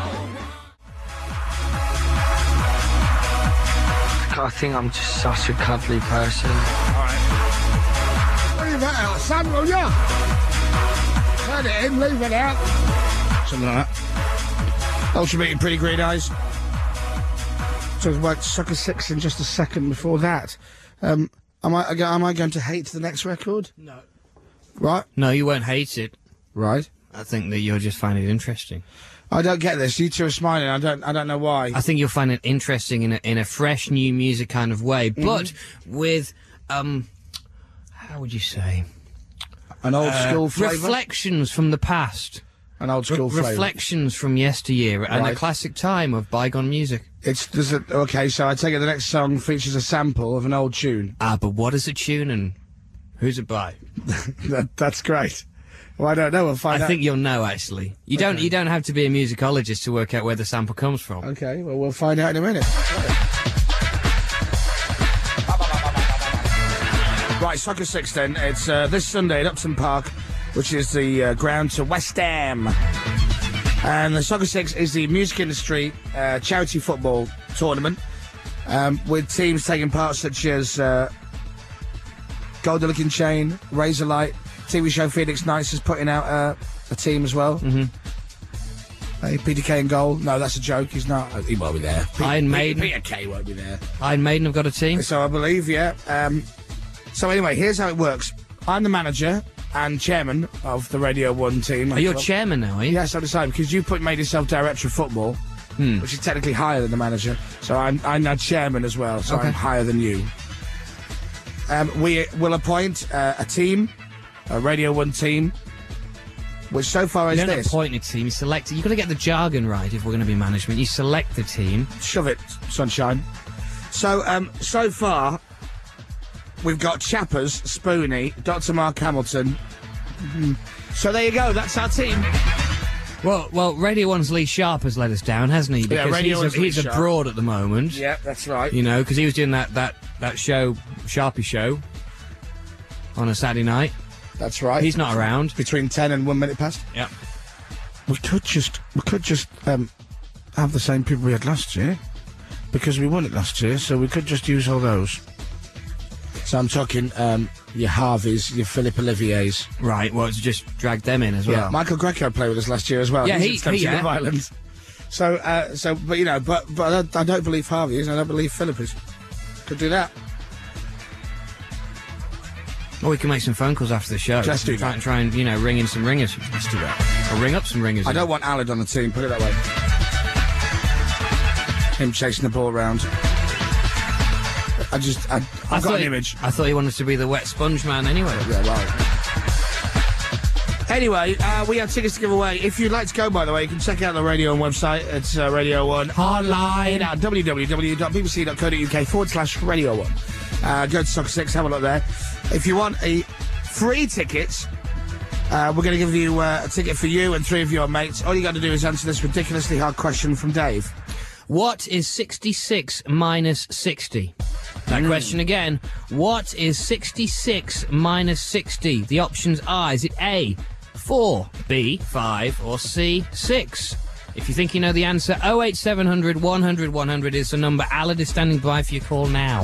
I think I'm just such a cuddly person. Leave it out, son, will ya? Turn it in, leave it out. Something like that. Ultra meeting Pretty Green Eyes. So about Sucker Six in just a second before that. Um, am I am I going to hate the next record? No. Right? No, you won't hate it. Right. I think that you'll just find it interesting. I don't get this. You two are smiling. I don't. I don't know why. I think you'll find it interesting in a, in a fresh new music kind of way, but with um, how would you say, An old Uh, school flavour. reflections from the past, An old school Re- flavour. reflections from yesteryear, and a Right. classic time of bygone music. It's does it, okay. So I take it the next song features a sample of an old tune. Ah, but what is a tune and who's it by? that, that's great. Well, I don't know. We'll find I out. think you'll know. Actually, you don't. Okay. You don't have to be a musicologist to work out where the sample comes from. Okay, well, we'll find out in a minute. Right, Soccer Six then. It's uh, this Sunday at Upton Park, which is the uh, ground to West Ham. And the Soccer Six is the music industry uh, charity football tournament um, with teams taking part such as uh, Gold Looking Chain, Razorlight, T V show Phoenix Nights is putting out uh, a team as well. Mm-hmm. Hey, Peter Kay and goal. No, that's a joke. He's not. He won't be there. Peter, Iron Maiden. Peter, Peter Kay won't be there. Iron Maiden have got a team. So I believe, yeah. Um, so anyway, here's how it works. I'm the manager and chairman of the Radio one team. Are you chairman now, are you? Yes, I'm the same, because you put made yourself director of football, Hmm. which is technically higher than the manager. So I'm I'm now chairman as well, so Okay. I'm higher than you. um, we will appoint uh, a team, a Radio one team, which so far is You don't this. appoint a team, you select it. You've got to get the jargon right if we're going to be management. You select the team. Shove it, sunshine. So, um, so far, we've got Chappers, Spoonie, Doctor Mark Hamilton. Mm. So there you go, that's our team. Well, well, Radio one's Lee Sharp has let us down, hasn't he? Yeah, Because Radio he's, one's a, Lee he's Sharp. abroad at the moment. Yeah, that's right. You know, because he was doing that, that, that show, Sharpie Show, on a Saturday night. That's right. He's not around. Between ten and one minute past. Yeah. We could just, we could just um, have the same people we had last year, because we won it last year, so we could just use all those. So I'm talking um, your Harveys, your Philip Oliviers. Right, well, it's just drag them in as well. Yeah, Michael Greco played with us last year as well. Yeah, He's he- extensive he- yeah. of Ireland. So, uh, so, but you know, but but I don't, I don't believe Harvey is, and I don't believe Philip is. Could do that. Or we can make some phone calls after the show. Let's do try, that. Try and, you know, ring in some ringers. Let's do that. Or ring up some ringers. I don't want Alad on the team. Put it that way. Him chasing the ball around. I just, I, I've I got thought an he- image. I thought he wanted to be the wet sponge man anyway. Yeah, right. Anyway, uh, we have tickets to give away. If you'd like to go, by the way, you can check out the Radio one website. It's uh, Radio one online at w w w dot b b c dot co dot u k forward slash Radio one. Uh, go to Soccer six, have a look there. If you want a free ticket, uh, we're going to give you uh, a ticket for you and three of your mates. All you got to do is answer this ridiculously hard question from Dave. What is sixty-six minus sixty? That question again. What is sixty-six minus sixty? The options are, is it A, four, B, five, or C, six? If you think you know the answer, oh eight seven hundred, one hundred, one hundred is the number. Alad is standing by for your call now.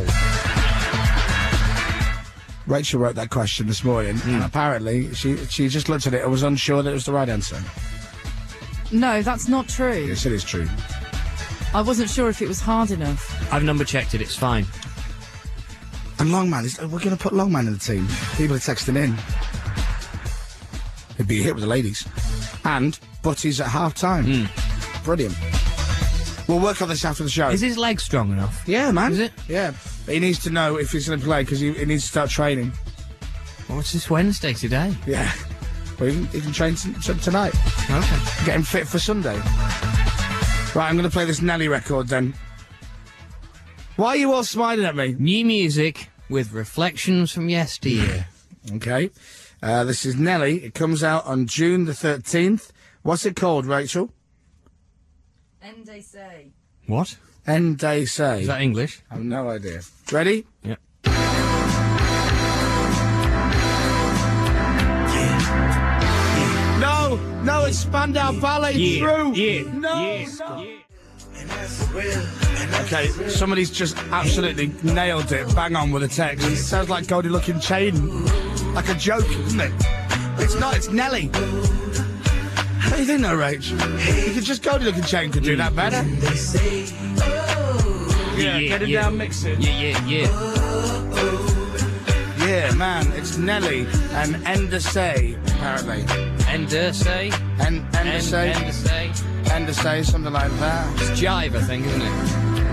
Rachel wrote that question this morning, and apparently she she just looked at it and was unsure that it was the right answer. No, that's not true. Yes, it is true. I wasn't sure if it was hard enough. I've number checked it, it's fine. And Longman, is, we're going to put Longman in the team. People are texting in. He'd be a hit with the ladies. And Butty's at half time. Brilliant. We'll work on this after the show. Is his leg strong enough? Yeah, man. Is it? Yeah. He needs to know if he's going to play because he, he needs to start training. Well, it's this Wednesday today. Yeah. Well, he can, he can train t- t- tonight. Okay. Get him fit for Sunday. Right, I'm going to play this Nelly record then. Why are you all smiling at me? New music with reflections from yesteryear. Okay. Uh, this is Nelly. It comes out on June the thirteenth. What's it called, Rachel? End they say. What? End Day Say. Is that English? I have no idea. Ready? Yep. No! No, it's Spandau Ballet. Yeah, True! yeah, No! yeah, no. Okay, somebody's just absolutely nailed it. Bang on with the text. It sounds like Goldie Looking Chain. Like a joke, isn't it? It's not, it's Nelly. What do you think, though, Rach? You could just Goldie Looking Chain could do that better. Yeah, get it yeah. down, mix it. Yeah, yeah, yeah. Yeah, man, it's Nelly and Ender Say, apparently. Ender say? En- Ender Say? Ender say? Ender Say, something like that. It's jive, I think, isn't it?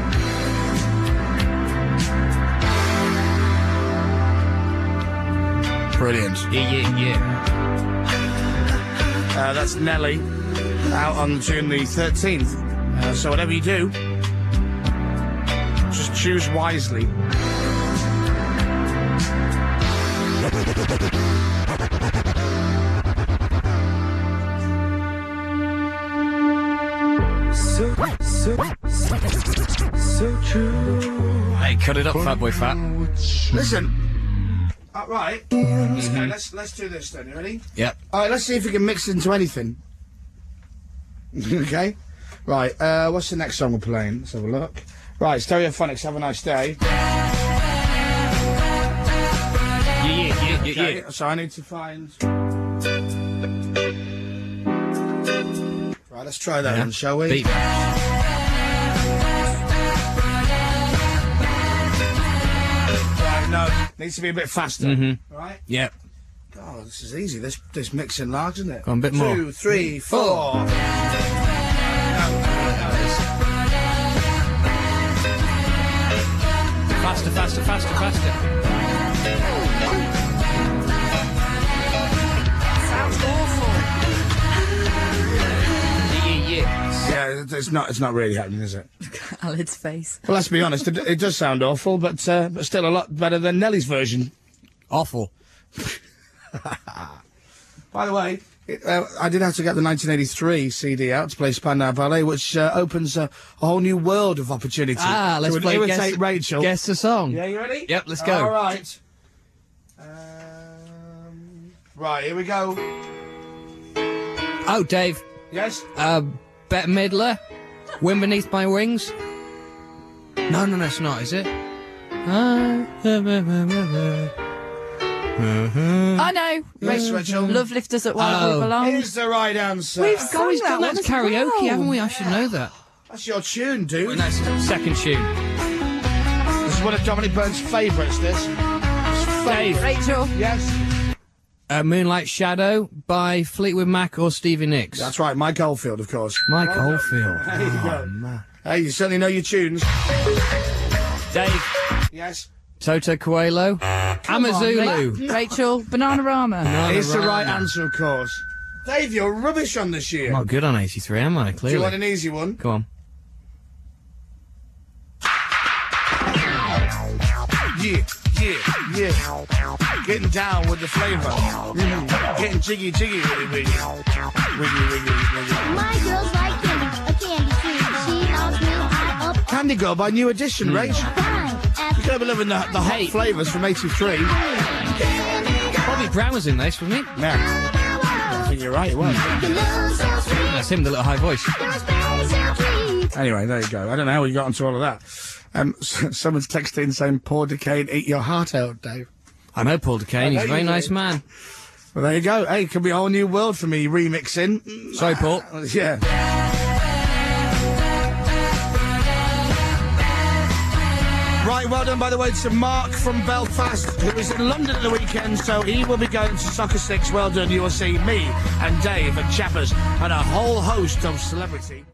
Brilliant. Yeah, yeah, yeah. Uh, that's Nelly, out on June the thirteenth. Uh, so whatever you do, just choose wisely. So, so, so, so true. Hey, cut it up, fat boy fat. Listen. Uh, right. Let's go. Let's let's do this then. You ready? Yep. All right. Let's see if we can mix it into anything. Okay. Right. Uh, what's the next song we're playing? Let's have a look. Right. Stereophonics. Have a nice day. Yeah, yeah, yeah, yeah, Okay, yeah. so I need to find. Right. Let's try that Yeah. one, shall we? Beat. Right. No. Needs to be a bit faster. Mm-hmm. Right. Yep. Oh, this is easy. This this mixing large, isn't it? Go on, a bit Two, more. Two, three, four. Four. No, no, no, Faster, faster, faster, faster. Sounds awful. Yeah, it's not. It's not really happening, is it? Alan's face. Well, let's be honest. It, it does sound awful, but uh, but still a lot better than Nelly's version. Awful. By the way, it, uh, I did have to get the nineteen eighty-three C D out to play Spandau Ballet, which uh, opens uh, a whole new world of opportunity. Ah, let's to play imitate guess, Rachel. Guess the song. Yeah, you ready? Yep, let's go. All right. Um, right, here we go. Oh, Dave. Yes? Uh, Bette Midler. Wind Beneath My Wings. No, no, no, it's not, is it? I know. Yes, Rachel. Love Lift Us Up While Oh. We Belong. Here's the right answer. We've Oh, sung he's that done one that as karaoke, well. haven't we? I should know that. That's your tune, dude. Well, that's the second tune. This is one of Dominic Burns' favourites, this. Dave. Rachel. Yes. Uh, Moonlight Shadow by Fleetwood Mac or Stevie Nicks. That's right, Mike Oldfield, of course. Mike Oldfield. There you Oh, go. man. Hey, you certainly know your tunes. Dave. Yes. Toto Coelho. Amazulu. Ra- Rachel. Bananarama. Banana It's the right Rama. answer, of course. Dave, you're rubbish on this year. I'm not good on eighty-three, am I? Do Clearly. you want an easy one? Go on. Yeah, yeah, yeah. Getting down with the flavour. Mm. Getting jiggy, jiggy with it, with it. Wiggy, wiggy, wiggy. My girl's like candy, a candy queen. She loves me high up. Candy Girl by New Edition, Mm. Rach. You gotta be loving the, the hot Hey. flavours from eighty-three. Bobby Brown was in this, wasn't he? Yeah. I think you're right, it was. That's him, the little high voice. Anyway, there you go. I don't know how we got onto all of that. Um, s- someone's texting saying, Paul Duquesne, eat your heart out, Dave. I know Paul Duquesne, I he's know a very you nice do. man. Well, there you go. Hey, it could be a whole new world for me remixing. Sorry, Paul. Yeah. Right, well done, by the way, to Mark from Belfast, who is in London at the weekend, so he will be going to Soccer Six. Well done. You will see me and Dave and Chappers and a whole host of celebrity.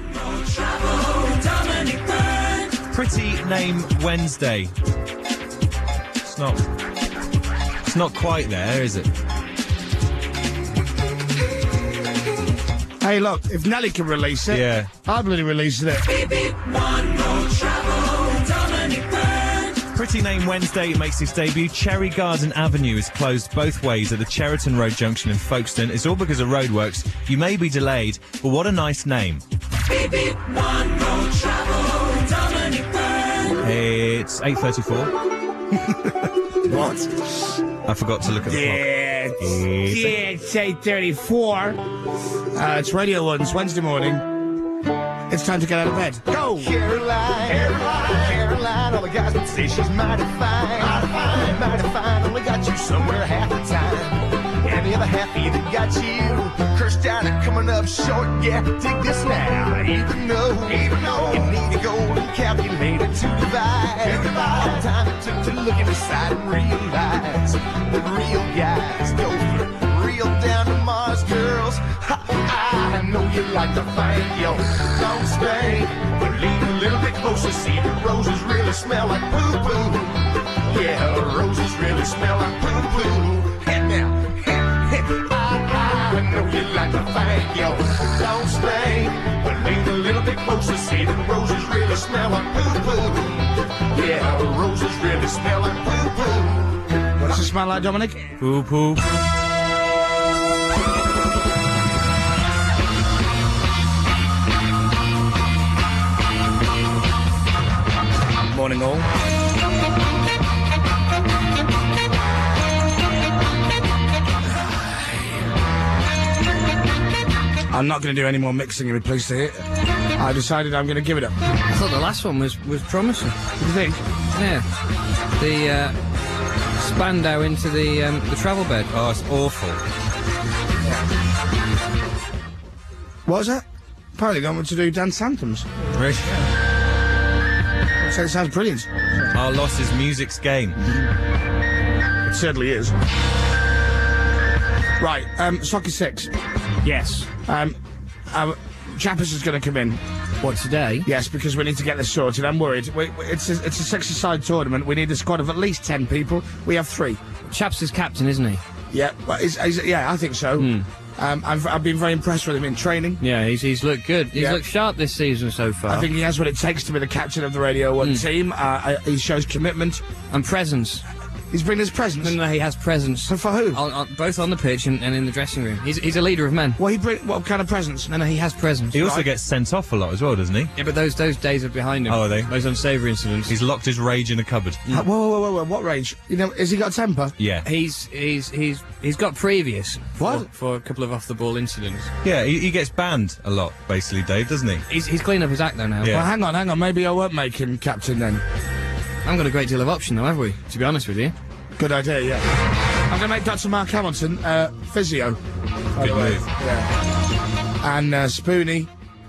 Pretty Name Wednesday. It's not. It's not quite there, is it? Hey, look, if Nelly can release it, Yeah. I'll bloody release it. Pretty Name Wednesday makes its debut. Cherry Garden Avenue is closed both ways at the Cheriton Road junction in Folkestone. It's all because of roadworks. You may be delayed, but what a nice name. It's eight thirty-four. What? I forgot to look at the Yeah, clock. it's, yeah, it's eight thirty-four. Uh, it's Radio One's Wednesday morning. It's time to get out of bed. Go! Caroline, Caroline, Caroline, all the guys would say she's mighty fine, mighty fine, mighty fine, only got you somewhere half the time. And the other half either got you cursed out and coming up short. Yeah, dig this now. Even though, even though you need a golden calculator to divide, to divide. All the time it took to look inside and realize that real guys go for real down to Mars girls. Ha, I know you like to find your long stay, but lean a little bit closer, see the roses really smell like poo-poo. Yeah, the roses really smell like poo-poo. Head now, head, head. I, I know you like to find your long stay, but lean a little bit closer, see the roses really smell like poo-poo. Yeah, the roses really smell like poo-poo. What does it smell like, Dominic? Poo poo. Morning, all. I'm not going to do any more mixing, you'll be pleased to hear. I decided I'm going to give it up. I thought the last one was, was promising. What do you think? Yeah. The uh, Spandau into the um, the travel bed. Oh, it's awful. What was that? Apparently they want to do dance anthems. Really? So it sounds brilliant. Our loss is music's game. It certainly is. Right, um, Soccer Six. Yes. Um, um, Chappers is going to come in. What, today? Yes, because we need to get this sorted. I'm worried. We, we- it's a, it's a sixty-side tournament. We need a squad of at least ten people. We have three. Chaps is captain, isn't he? Yeah, well, he's, he's, yeah, I think so. Hmm. Um, I've, I've been very impressed with him in training. Yeah, he's he's looked good. He's Yeah. looked sharp this season so far. I think he has what it takes to be the captain of the Radio one team. Uh, I, he shows commitment. And presence. He's bringing his presence. No, no, he has presence. For who? On, on, both on the pitch and, and in the dressing room. He's he's a leader of men. Well, he bring what kind of presence? No, no, he has presence. He also Right. gets sent off a lot as well, doesn't he? Yeah, but those those days are behind him. Oh, are they? Those unsavoury incidents. He's locked his rage in a cupboard. Uh, whoa, whoa, whoa, whoa, what rage? You know, has he got a temper? Yeah. He's he's he's he's got previous. What? For, for a couple of off the ball incidents. Yeah, he, he gets banned a lot, basically, Dave, doesn't he? He's he's cleaned up his act though now. Yeah. Well, hang on, hang on. Maybe I won't make him captain then. I've got a great deal of option though, have we? To be honest with you. Good idea, yeah. I'm going to make Doctor Mark Hamilton uh, physio. by Good the way. move. Yeah. And uh, Spoonie,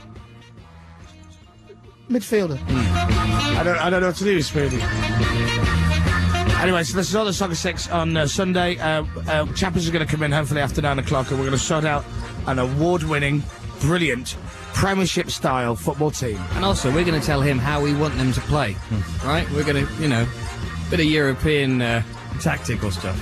midfielder. I don't, I don't know what to do with Spoonie. Anyway, so this is all the Soccer Six on uh, Sunday. Uh, uh, Chappers are going to come in hopefully after nine o'clock, and we're going to sort out an award-winning, brilliant Premiership-style football team. And also, we're going to tell him how we want them to play. Right? We're going to, you know, bit of European uh, tactical stuff.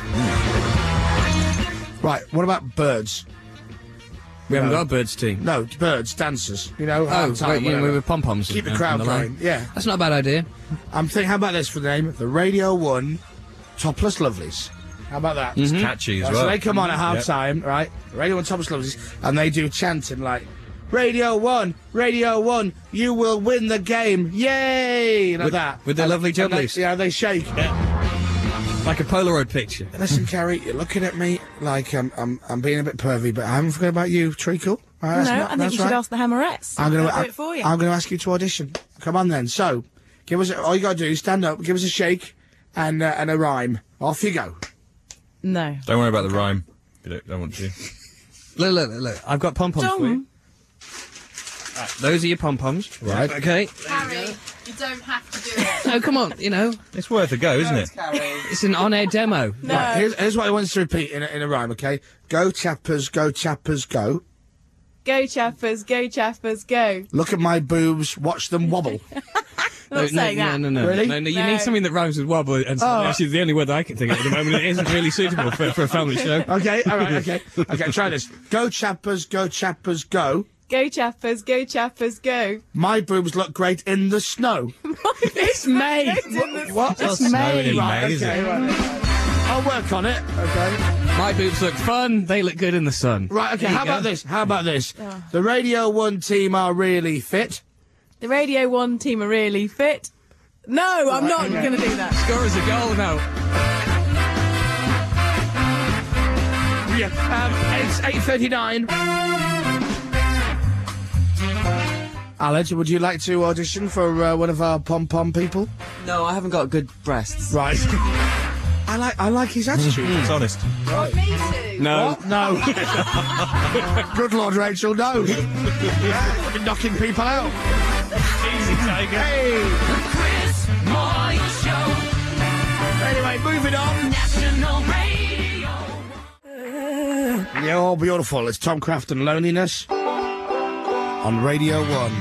Right, what about birds? We haven't No. got a birds team. No, birds, dancers. You know, Oh, half time, right, you know, whatever. with pom-poms. Keep the uh, crowd on line. going. Yeah, That's not a bad idea. I'm thinking. How about this for the name? The Radio One Topless Lovelies. How about that? It's catchy as Right, well. So they come on at half Yep. time, right? Radio One Topless Lovelies, and they do chanting like, Radio One, Radio One, you will win the game, yay! Like With- that. with their And- lovely and they- jumblies. Yeah, they shake. Like a Polaroid picture. Listen, Carrie, you're looking at me like um, I'm I'm being a bit pervy, but I haven't forgotten about you, Treacle. Right, that's no, not- I think that's you should right. ask the Hammerettes. I'm gonna They'll do I- it for you. I'm gonna ask you to audition. Come on then. So, give us a, all you gotta do is stand up, give us a shake, and uh, and a rhyme. Off you go. No. Don't worry about the rhyme. You don't, don't want to. Look, look, look, look. I've got pom-poms for you. Right, those are your pom-poms. Right. Okay. Harry, you don't have to do it. Oh, come on, you know. It's worth a go, isn't it? It's an on-air demo. No. Right, here's, here's what I want you to repeat in a, in a rhyme. Okay. Go Chappers, go Chappers, go. Go Chappers, go Chappers, go. Look at my boobs, watch them wobble. Not no, saying no, that. no, no, Really? no, no. You No. need something that rhymes with wobble, and Oh. actually the only word that I can think of at the moment it isn't really suitable for, for a family show. Okay. All right. Okay. Okay. Try this. Go Chappers, go Chappers, go. Go Chappers, go Chappers, go. My boobs look great in the snow. It's May. What? It's not snowing in Right, May, is okay, it? right. I'll work on it. Okay. My boobs look fun. They look good in the sun. Right. Okay. There you How go. about this? How about this? The Radio One team are really fit. The Radio one team are really fit. No, I'm not okay. going to do that. Score us a goal now. Yeah. Um, it's eight thirty-nine. Aled, would you like to audition for uh, one of our pom pom people? No, I haven't got good breasts. Right. I like I like his attitude. It's honest. Me too. No. What? No. Good Lord, Rachel, no. You've been knocking people out. Easy, Tiger. Hey. Chris Moy Show. Anyway, moving on. National Radio. Yeah, oh, beautiful. It's Tom Craft and Loneliness on Radio One.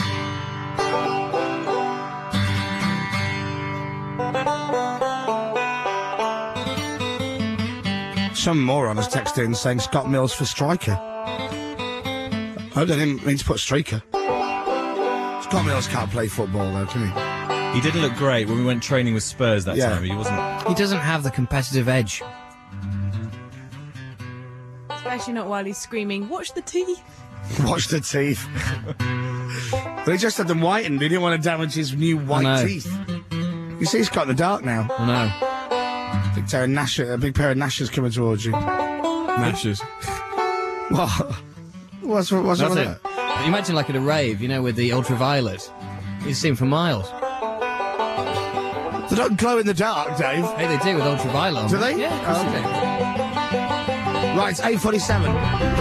Some moron has texted in saying Scott Mills for striker. I hope they didn't mean to put striker. Scott Mills can't play football though, can he? He didn't look great when we went training with Spurs that Yeah. time. He wasn't. He doesn't have the competitive edge. Especially not while he's screaming, watch the teeth. Watch the teeth. But he just had them whitened. He didn't want to damage his new white know. teeth. You see, he's got in the dark now. I know. Big pair of gnasher, a big pair of gnashers coming towards you. Gnashers. What? What's, what's wrong That's with it. that? You imagine like at a rave, you know, with the ultraviolet. You see him for miles. They don't glow in the dark, Dave. Hey, they do with ultraviolet. on Do them. they? Yeah, of course Oh. they do. Right, it's eight forty-seven.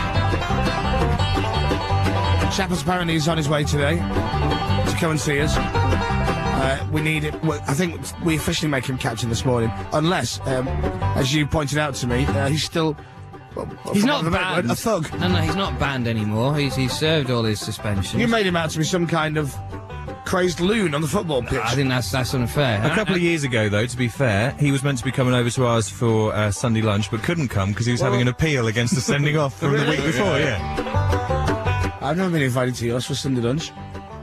Chappers apparently is on his way today to come and see us. Uh, we need it. Well, I think we officially make him captain this morning, unless, um, as you pointed out to me, uh, he's still He's for not want of a better banned. word, a thug. No, no, he's not banned anymore. He's he's served all his suspensions. You made him out to be some kind of crazed loon on the football pitch. I think that's that's unfair. A couple of years ago, though, to be fair, he was meant to be coming over to ours for uh, Sunday lunch, but couldn't come because he was Well- having an appeal against the sending off from the week before. Yeah. I've never been invited to yours for Sunday lunch.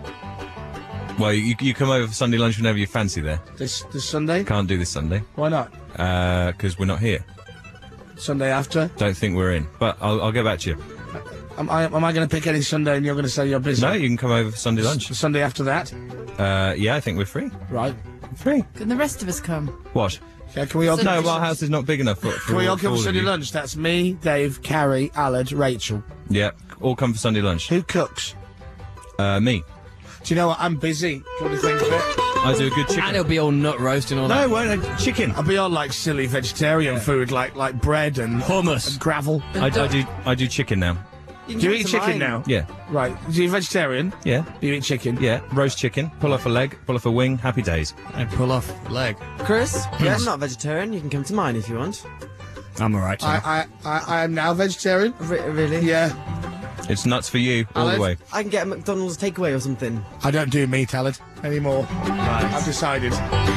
Well, you you come over for Sunday lunch whenever you fancy. There. This this Sunday? Can't do this Sunday. Why not? Because we're not here. Sunday after? Don't think we're in. But I'll, I'll get back to you. Am I, am I going to pick any Sunday and you're going to say you're busy? No, you can come over for Sunday lunch. S- Sunday after that? Uh, yeah, I think we're free. Right. Free. Can the rest of us come? What? Yeah, can we all No, come our house is not big enough for. for Can we all for come all for of Sunday you. lunch? That's me, Dave, Carrie, Alad, Rachel. Yeah, all come for Sunday lunch. Who cooks? Uh, me. Do you know what? I'm busy. What do you think of it? I do a good chicken. And it'll be all nut roast and all No, that. it won't. Uh, chicken. I'll be on like silly vegetarian food, like like bread and hummus and gravel. I, I do. I do chicken now. Do you eat chicken now? Yeah. Right. Do you vegetarian? Yeah. Do you eat chicken? Yeah. Roast chicken. Pull off a leg. Pull off a wing. Happy days. And pull off a leg. Chris, Yes? I'm not vegetarian. You can come to mine if you want. I'm alright. I, I, I, I am now vegetarian. R- really? Yeah. It's nuts for you all Alex? the way. I can get a McDonald's takeaway or something. I don't do meat, Alad, anymore. Right. I've decided.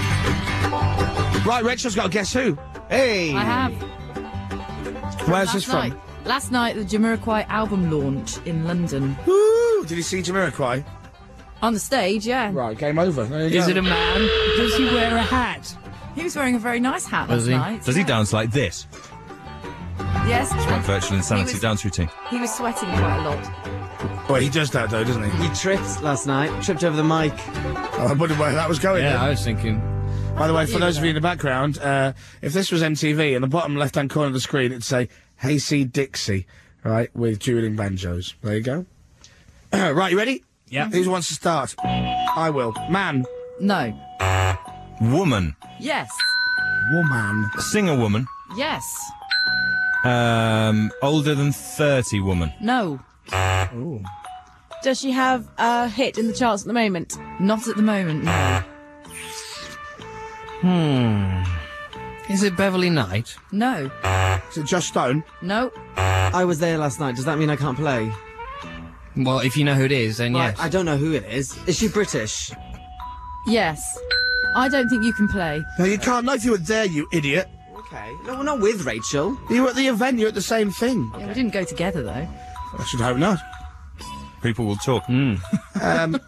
Right, Rachel's got a guess who. Hey. I have. Where's Last this from? night, last night, the Jamiroquai album launch in London. Woo! Did you see Jamiroquai? On the stage, yeah. Right, game over. There you Is go. it a man? Does he wear a hat? He was wearing a very nice hat Does last he? night. Does he dance like this? Yes. My virtual insanity He was- dance routine. He was sweating quite a lot. Well, he does that though, doesn't he? You tripped last night. Tripped over the mic. Oh, I wondered where that was going. Yeah, then. I was thinking. By the way, for those of you in the background, uh, if this was M T V, in the bottom left-hand corner of the screen, it'd say Hayseed Dixie, right, with dueling banjos. There you go. Right, you ready? Yeah. Who wants to start? I will. Man. No. Woman. Yes. Woman. Singer woman. Yes. Um, older than thirty woman. No. Ooh. Does she have a hit in the charts at the moment? Not at the moment, no. Hmm. Is it Beverly Knight? No. Is it Josh Stone? No. I was there last night. Does that mean I can't play? Well, if you know who it is, then Well, yes. I, I don't know who it is. Is she British? Yes. I don't think you can play. No, you can't know if you were there, you idiot. Okay. No, we're not with Rachel. You were at the event, you're at the same thing. Yeah, we didn't go together, though. I should hope not. People will talk. Um,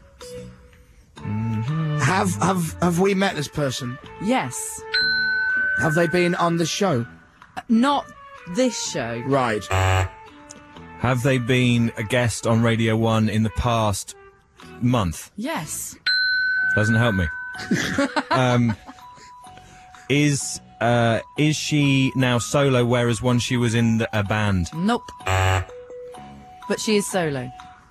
have, have, have we met this person? Yes. Have they been on the show? Not this show. Right. Have they been a guest on Radio One in the past month? Yes. Doesn't help me. um, is uh, is she now solo, whereas once she was in the, a band? Nope. But she is solo.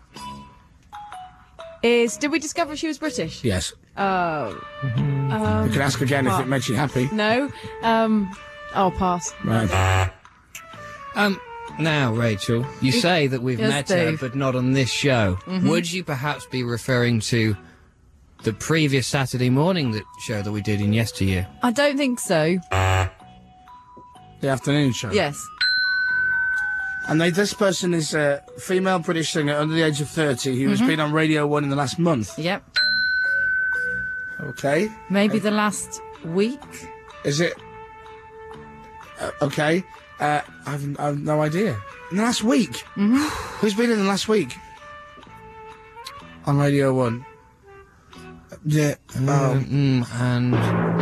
Is did we discover she was British? Yes. Oh. Um, You can ask again if it makes you happy. No. Um. I'll pass. Right. Um, now, Rachel, you say that we've Yes, met her, Dave. but not on this show. Mhm. Would you perhaps be referring to the previous Saturday morning that show that we did in yesteryear? I don't think so. The afternoon show. Yes. And they, this person is a female British singer under the age of thirty who has Mhm. been on Radio one in the last month. Yep. Okay. Maybe the last week. Is it? Uh, okay. Uh, I've, I've no idea. In the last week? Mm-hmm. Who's been in the last week? On Radio one. Yeah. Um, Mm, and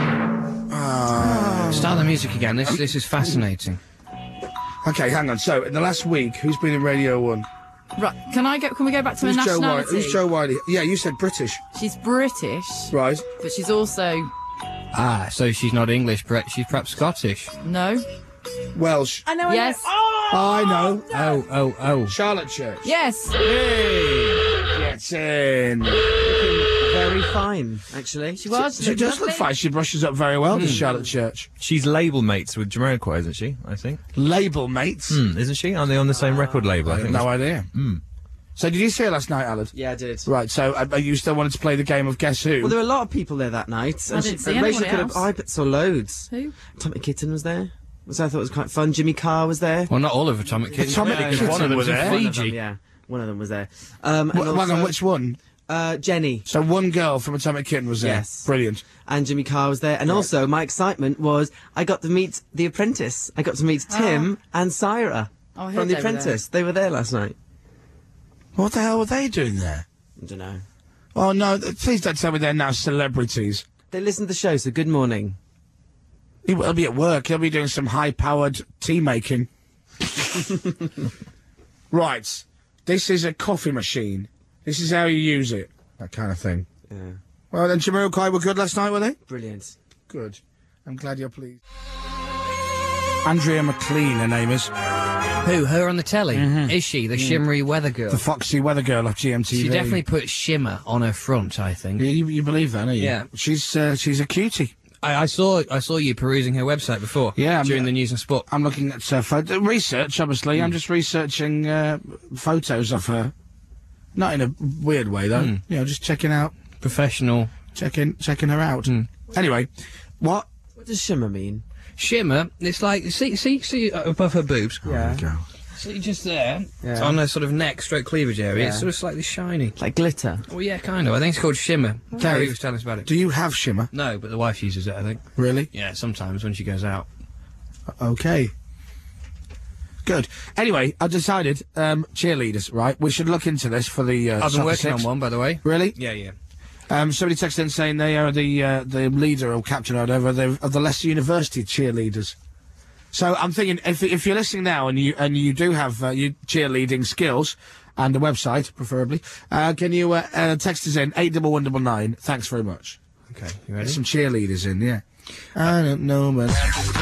uh, start the music again. This this is fascinating. okay, hang on. So, in the last week, who's been in Radio one? Right. Can I go? Can we go back to Who's her Joe Wiley? nationality? Who's Joe Wiley? Yeah, you said British. She's British, Right. but she's also Ah, so she's not English, but she's perhaps Scottish. no. Welsh. I know. Yes. I know. Oh. I know. Oh, oh, oh. Charlotte Church. Yes. Gets in. Very fine, actually. She was. She does look fine. She brushes up very well, does Charlotte Church. She's label mates with Jamiroquai, isn't she? I think. Label mates. Hmm, isn't she? Are they on the same record label? I, I have think. no idea. Hmm. So did you see her last night, Alan? Yeah, I did. Right, so uh, you still wanted to play the game of Guess Who? Well, there were a lot of people there that night. I and didn't she, see and Rachel anyone could have. else. I saw loads. Who? Tommy Kitten was there. which I thought was quite fun. Jimmy Carr was there. Well, not all of Atomic Kitten. Atomic Yeah, Kitten one of them was was in there. One of Fiji. them, yeah. One of them was there. Um, Wh- and hang on, also- which one? Uh, Jenny. So one girl from Atomic Kitten was there. Yes. Brilliant. And Jimmy Carr was there. And also, my excitement was I got to meet The Apprentice. I got to meet Tim and Syra Oh, I heard from The they were there. Apprentice. They were there last night. What the hell were they doing there? I don't know. Oh, no, th- please don't tell me they're now celebrities. They listened to the show, so good morning. He- He'll be at work. He'll be doing some high-powered tea making. Right. This is a coffee machine. This is how you use it. That kind of thing. Yeah. Well, then Jamiroquai were good last night, were they? Brilliant. Good. I'm glad you're pleased. Andrea McLean, her name is. Who? Her on the telly? Is she the shimmery weather girl? The foxy weather girl of G M T V. She definitely put shimmer on her front, I think. You, you, you believe that, don't you? Yeah. She's uh, she's a cutie. I, I saw I saw you perusing her website before. Yeah, I'm- during the news and sport. I'm looking at uh, photo research. Obviously, I'm just researching uh, photos of her. Not in a weird way, though. Mm. You know, just checking out, Professional. checking checking her out. Mm. Anyway, what? What does shimmer mean? Shimmer. It's like see see see uh, above her boobs. Yeah. Go. See just there. Yeah. It's on her sort of neck, stroke cleavage area. Yeah. It's sort of slightly shiny. Like glitter. Oh yeah, kind of. I think it's called shimmer. Gary Dave, was telling us about it. Do you have shimmer? No, but the wife uses it. I think. Really? Yeah, sometimes when she goes out. Okay. Good. Anyway, I decided um, cheerleaders. Right, we should look into this for the. Uh, I've been soccer working six. on one, by the way. Really? Yeah, yeah. Um, somebody texted in saying they are the uh, the leader or captain or whatever the, of the Leicester University cheerleaders. So I'm thinking if if you're listening now and you and you do have uh, you cheerleading skills and a website preferably, uh, can you uh, uh, text us in eight double one double nine? Thanks very much. Okay, you ready? There's some cheerleaders in, yeah. I don't know, man.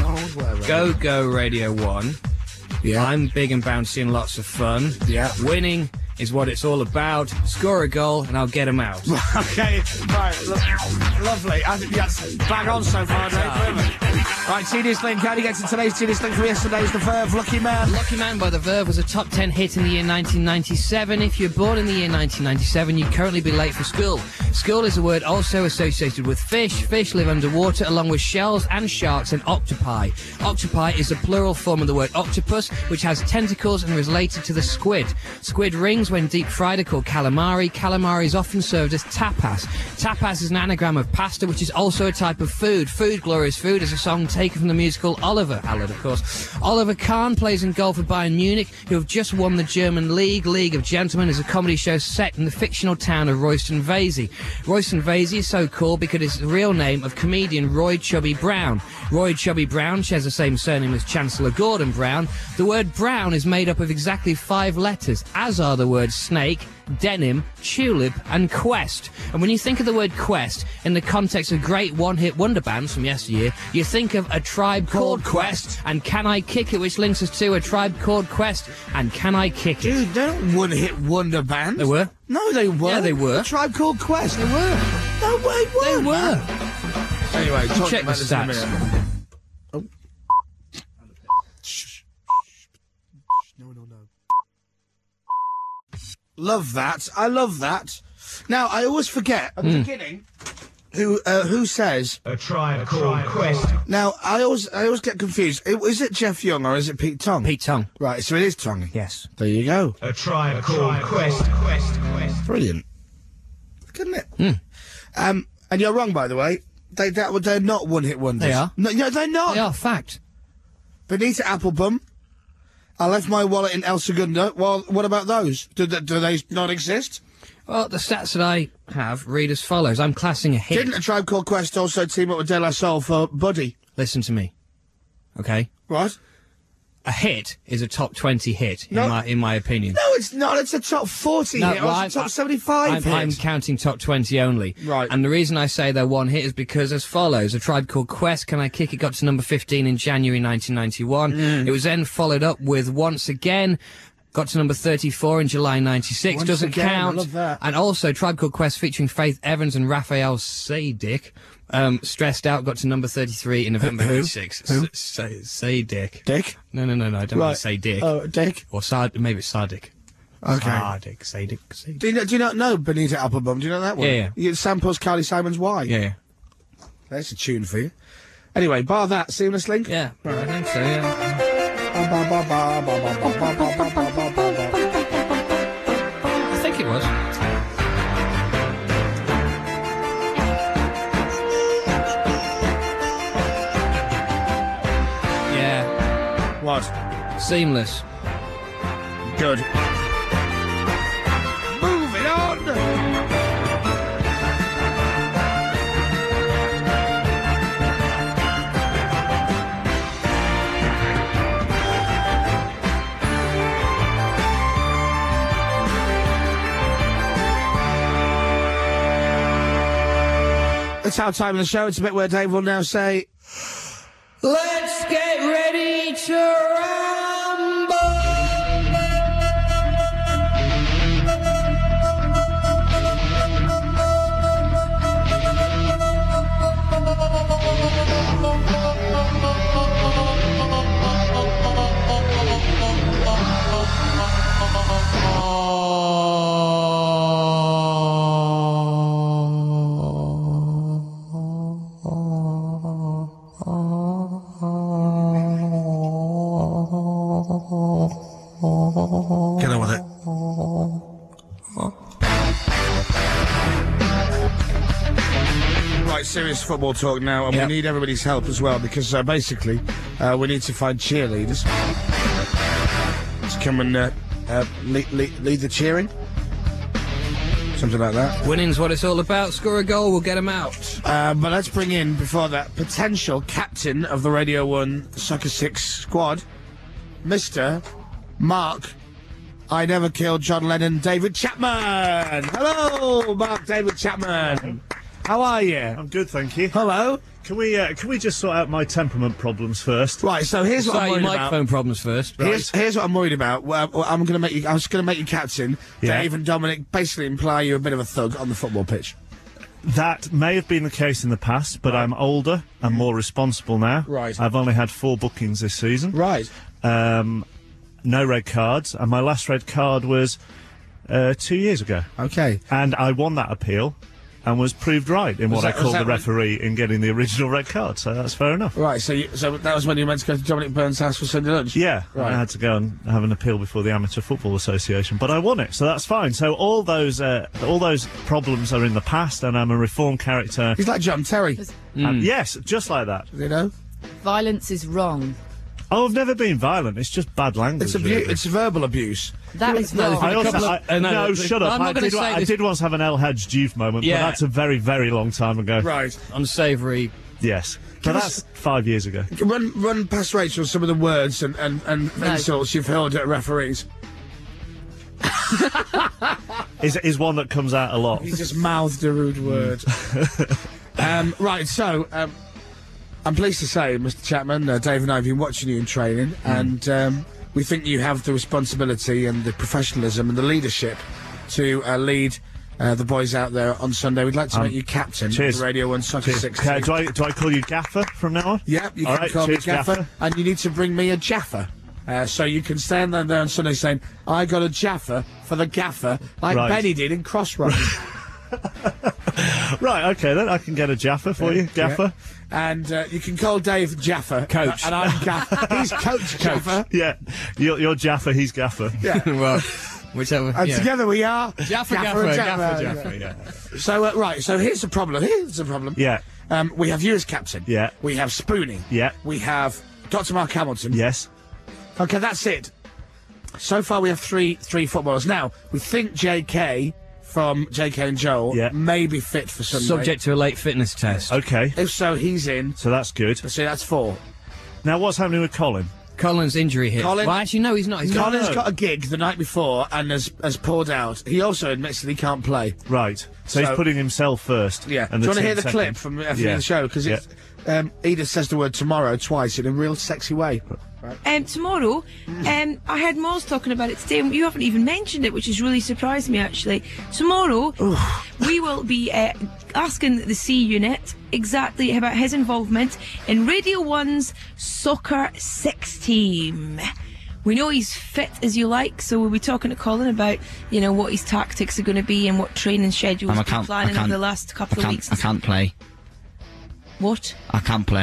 Go Go Radio One. Yeah. I'm big and bouncy and lots of fun. Yeah. Winning is what it's all about. Score a goal and I'll get 'em out. Okay, right, lo- lovely. I think that's bang on so far, Dave. Perfect. Right, Tedious Link, how do you get to today's Tedious Link from yesterday's The Verve, Lucky Man? Lucky Man by The Verve was a top ten hit in the year nineteen ninety-seven. If you're born in the year nineteen ninety-seven, you'd currently be late for school. School is a word also associated with fish. Fish live underwater along with shells and sharks and octopi. Octopi is a plural form of the word octopus, which has tentacles and is related to the squid. Squid rings when deep fried are called calamari. Calamari is often served as tapas. Tapas is an anagram of pasta, which is also a type of food. Food, Glorious Food is a song taken from the musical Oliver. Howlett, of course. Oliver Kahn plays in goal for Bayern Munich, who have just won the German League. League of Gentlemen is a comedy show set in the fictional town of Royston Vasey. Royston Vasey is so called because it's the real name of comedian Roy Chubby Brown. Roy Chubby Brown shares the same surname as Chancellor Gordon Brown. The word brown is made up of exactly five letters, as are the words snake, denim, tulip and quest. And when you think of the word quest in the context of great one-hit wonder bands from yesteryear, you think of A Tribe Called Quest and Can I Kick It, which links us to A Tribe Called Quest and Can I Kick It. Dude, they're not one-hit wonder bands. They were. No, they were. Yeah, they were. A Tribe Called Quest. They were. No way, They were. Anyway, talk Check the about this in a stats. minute. Oh. Shh. No, no, no. Love that. I love that. Now, I always forget at the Mm. beginning who uh, who says A Tribe Called Quest. Now, I always I always get confused. I- Is it Jeff Young or is it Pete Tong? Pete Tong. Right, so it is Tong. Yes. There you go. A Tribe Called Quest. Quest. Quest. Brilliant. Couldn't it? Mm. Um, and you're wrong, by the way. They that they're not one-hit wonders. They are. No, no, they're not. They are, fact. Benita Applebum. I left my wallet in El Segundo. Well, what about those? Do, they- do they not exist? Well, the stats that I have read as follows. I'm classing a hit. Didn't A Tribe Called Quest also team up with De La Soul for Buddy? Listen to me. Okay? What? A hit is a top twenty hit, No. in my in my opinion. No, it's not. It's a top forty No, hit. well, or I- it's a top I- seventy-five I'm, hit. I'm counting top twenty only. Right. And the reason I say they're one hit is because as follows. A Tribe Called Quest, Can I Kick It, got to number fifteen in January nineteen ninety-one. Mm. It was then followed up with Once Again, got to number thirty-four in July ninety-six. Once Doesn't Again, I count. love that. And also Tribe Called Quest featuring Faith Evans and Raphael Saydick. Um, Stressed Out got to number thirty-three in November Who? ninety-six. Who? S- Say, say Dick. Dick? No, no, no, no. I don't want Right. to say Dick. Oh, Dick? Or Sard, maybe it's Sardic. Okay. Sardic, Sadic, Sadic. Do you, know, do you not know Benita Applebum? Do you know that one? Yeah, yeah. It samples Carly Simon's Why. Yeah, yeah. There's a tune for you. Anyway, bar that, seamless link? Yeah, I think so, yeah. I think it was. Yeah. What? Seamless. Good. Moving on! It's our time of the show. It's a bit where Dave will now say, Let's get ready to rumble! Get on with it. Right, serious football talk now, and Yep. we need everybody's help as well, because uh, basically uh, we need to find cheerleaders to come and uh, uh, lead, lead, lead the cheering. Something like that. Winning's what it's all about. Score a goal, we'll get them out. Uh, but let's bring in, before that, potential captain of the Radio one Soccer six squad, Mister Mark I Never Killed John Lennon, David Chapman. Hello, Mark David Chapman. How are you? I'm good, thank you. Hello. Can we uh, can we just sort out my temperament problems first? Right, so here's what Sorry, I'm your worried about. microphone problems first. Here's, here's what I'm worried about. Well, well, I'm going to make you. I was going to make you captain. Yeah. Dave and Dominic basically imply you're a bit of a thug on the football pitch. That may have been the case in the past, but I'm older and more responsible now. Right. I've only had four bookings this season. Right. Um, no red cards, and my last red card was uh, two years ago. Okay. And I won that appeal and was proved right in Was what that- I called was that the when- referee in getting the original red card, so that's fair enough. Right. So, you, so that was when you were meant to go to Dominic Burns' house for Sunday lunch. Yeah, Right. I had to go and have an appeal before the Amateur Football Association, but I won it, so that's fine. So all those uh, all those problems are in the past, and I'm a reformed character. He's like John Terry. And yes, just like that. You know. Violence is wrong. Oh, I've never been violent. It's just bad language. It's abu- really. It's verbal abuse. That is No, wrong. I also, couple I, of- uh, no, no, no, shut no, up. I'm not I, gonna did, say I this- did once have an El Hadj Diouf moment, Yeah. but that's a very, very long time ago. Right. Unsavoury. Yes. But Give that's five years ago. Run, run past Rachel some of the words and, and, and No. insults you've hurled at referees. Is is one that comes out a lot. He just mouthed a rude word. um, right, so um, I'm pleased to say, Mister Chapman, uh, Dave and I have been watching you in training, and um, we think you have the responsibility and the professionalism and the leadership to uh, lead uh, the boys out there on Sunday. We'd like to Um, make you captain cheers. of the Radio one Soccer Cheers. six. Okay, do I do I call you Gaffer from now on? Yeah, you All can right, call cheers, me Gaffer, Gaffer. and you need to bring me a Jaffa. Uh, so you can stand there on Sunday saying, I got a Jaffa for the Gaffer, like Right. Benny did in Crossroads. Right, okay, then I can get a Jaffa for you, Gaffer. Yeah. And uh, you can call Dave Jaffa. Coach. And I'm Gaffer. He's Coach Jaffa. Yeah, you're, you're Jaffa, he's Gaffer. Yeah. Well, whichever. And yeah. together we are Jaffa, Gaffer Gaffer, and Gaffer, Jaffa. Jaffa, yeah. So, uh, right, so here's the problem. Here's the problem. Yeah, Um, we have you as captain. Yeah. We have Spoonie. yeah, We have Doctor Mark Hamilton. yes. Okay, that's it. So far we have three three footballers. Now, we think J K from J K and Joel Yeah. may be fit for Sunday. Subject to a late fitness test. Okay, If so, he's in. so that's good. So that's four. Now, what's happening with Colin? Colin's injury hit. Colin- Well, actually, no, he's not. He's got Colin's got a gig the night before and has, has pulled out. He also admits that he can't play. Right, so, So- he's putting himself first. Yeah. And Do you the want to hear team the second. clip from, uh, from Yeah. the show? Because Yeah. it's um, Edith says the word tomorrow twice in a real sexy way. Um, tomorrow, um, I heard Moz talking about it today, and you haven't even mentioned it, which has really surprised me, actually. Tomorrow, we will be uh, asking the C Unit exactly about his involvement in Radio one's Soccer six team. We know he's fit as you like, so we'll be talking to Colin about, you know, what his tactics are going to be and what training schedules Um, I he's been can't, I planning can't, over the last couple I of can't, weeks. I can't play. What? I can't play.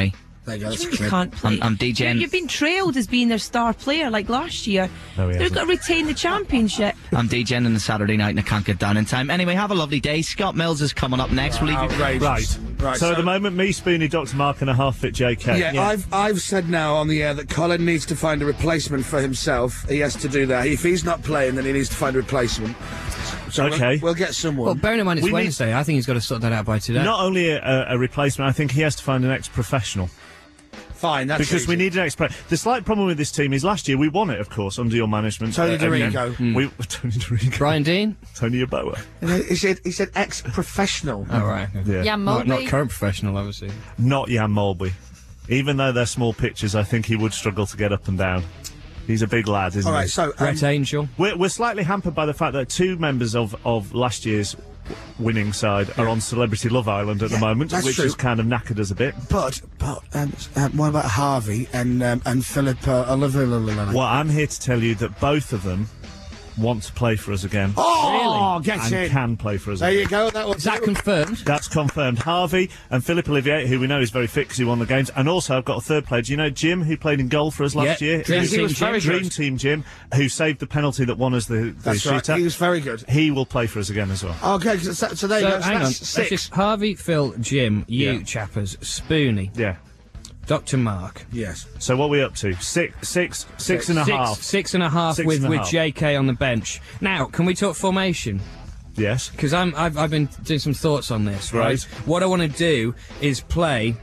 There you go. That's You a really clip. can't play. I'm, I'm DJing. You've been trailed as being their star player like last year. No, he They've hasn't. got to retain the championship. I'm DJing on the Saturday night and I can't get down in time. Anyway, have a lovely day. Scott Mills is coming up next. We'll leave you. Outrageous. Right. Right, So, so- at the moment, me, Spoony, Doctor Mark, and a half-fit J K. Yeah, I've I've said now on the air that Colin needs to find a replacement for himself. He has to do that. If he's not playing, then he needs to find a replacement. So we'll- Okay. we'll, get someone. Well, bearing in mind it's We need- Wednesday, I think he's got to sort that out by today. Not only a, a replacement, I think he has to find an ex-professional. Fine, that's Because we easy. need an ex. The slight problem with this team is last year we won it, of course, under your management. Tony uh, again. DeRico. Mm. We Tony DeRico. Brian Dean? Tony Yeboah. You know, He said he said ex-professional. Oh, right. Yeah. Yeah, Not, Mulby. not current professional, obviously. Not Jan Molby. Even though they're small pitches, I think he would struggle to get up and down. He's a big lad, isn't All right, he? so um, Brett Angel. We're, we're slightly hampered by the fact that two members of, of last year's winning side are on Celebrity Love Island at the moment, that's which true. has kind of knackered us a bit. but but um, um, what about Harvey and um, and Philip uh, Oliver? Well, I'm here to tell you that both of them want to play for us again. Oh, get and in. can play for us There again. you go. That was Is that confirmed? That's confirmed. Harvey and Philip Olivier, who we know is very fit because he won the games. And also, I've got a third player. Do you know Jim, who played in goal for us last Yeah, year? Dream Who's- Team he was Jim. very good. Dream Team Jim, who saved the penalty that won us the, the That's right. shootout. He was very good. He will play for us again as well. Okay, so, so there you So, go. So hang on. that's That's six. just Harvey, Phil, Jim, you, Yeah. Chappers, Spoonie, Yeah. Doctor Mark. Yes. So what are we up to? Six, six, six and a Six- half. Six and a half Six with, and a with half. J K on the bench. Now, can we talk formation? Yes. Because I'm I've, I've been doing some thoughts on this, right? Right. What I want to do is play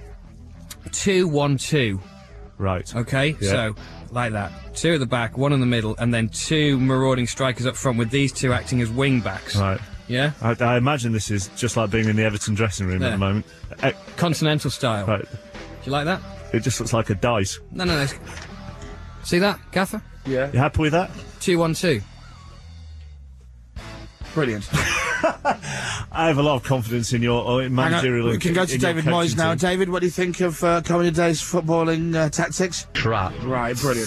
two one two. Right. Okay, Yeah. so like that, two at the back, one in the middle, and then two marauding strikers up front with these two acting as wing backs. Right. Yeah, I, I imagine this is just like being in the Everton dressing room at There. the moment. Eh, continental style. right. Do you like that? It just looks like a dice. No, no, no. See that, Gaffer? Yeah. You happy with that? Two one two. Brilliant. I have a lot of confidence in your uh, Hang on, managerial. we can go to in your David coaching Moyes now. team. David, what do you think of uh, coming today's footballing uh, tactics? Crap. Right, brilliant.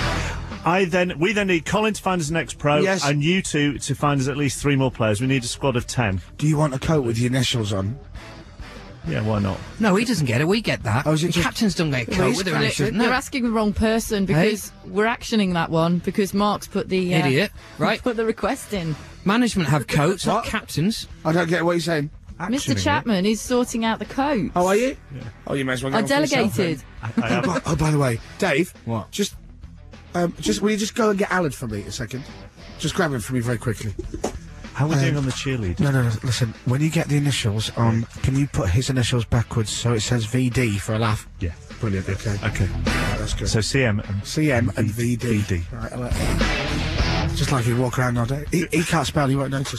I then we then need Colin to find us an ex-pro, Yes. and you two to find us at least three more players. We need a squad of ten. Do you want a coat with your initials on? Yeah, why not? No, he doesn't get it. We get that. Oh, is it The just- captains don't get a Well, coat he's with their got it. initials. They're No, asking the wrong person because we're actioning that one because Mark's put the uh, idiot. Right? put the request in. Management have coats, not What? captains. I don't get what you're saying. Mister Actioning it. Chapman is sorting out the coat. Oh, are you? Oh, you may as well go I on for yourself, delegated. then. I have- Oh, oh, by the way, Dave. What? Just, um, just will you just go and get Alad for me a second? Just grab him for me very quickly. How are we Um, doing on the cheerleader? No, no, no. Listen, when you get the initials on, can you put his initials backwards so it says V D for a laugh? Yeah. Brilliant. Okay. Okay. Right, that's good. So C M and C M and V D. V D. Right, I like that. Just like you walk around all day. He, he can't spell, he won't notice.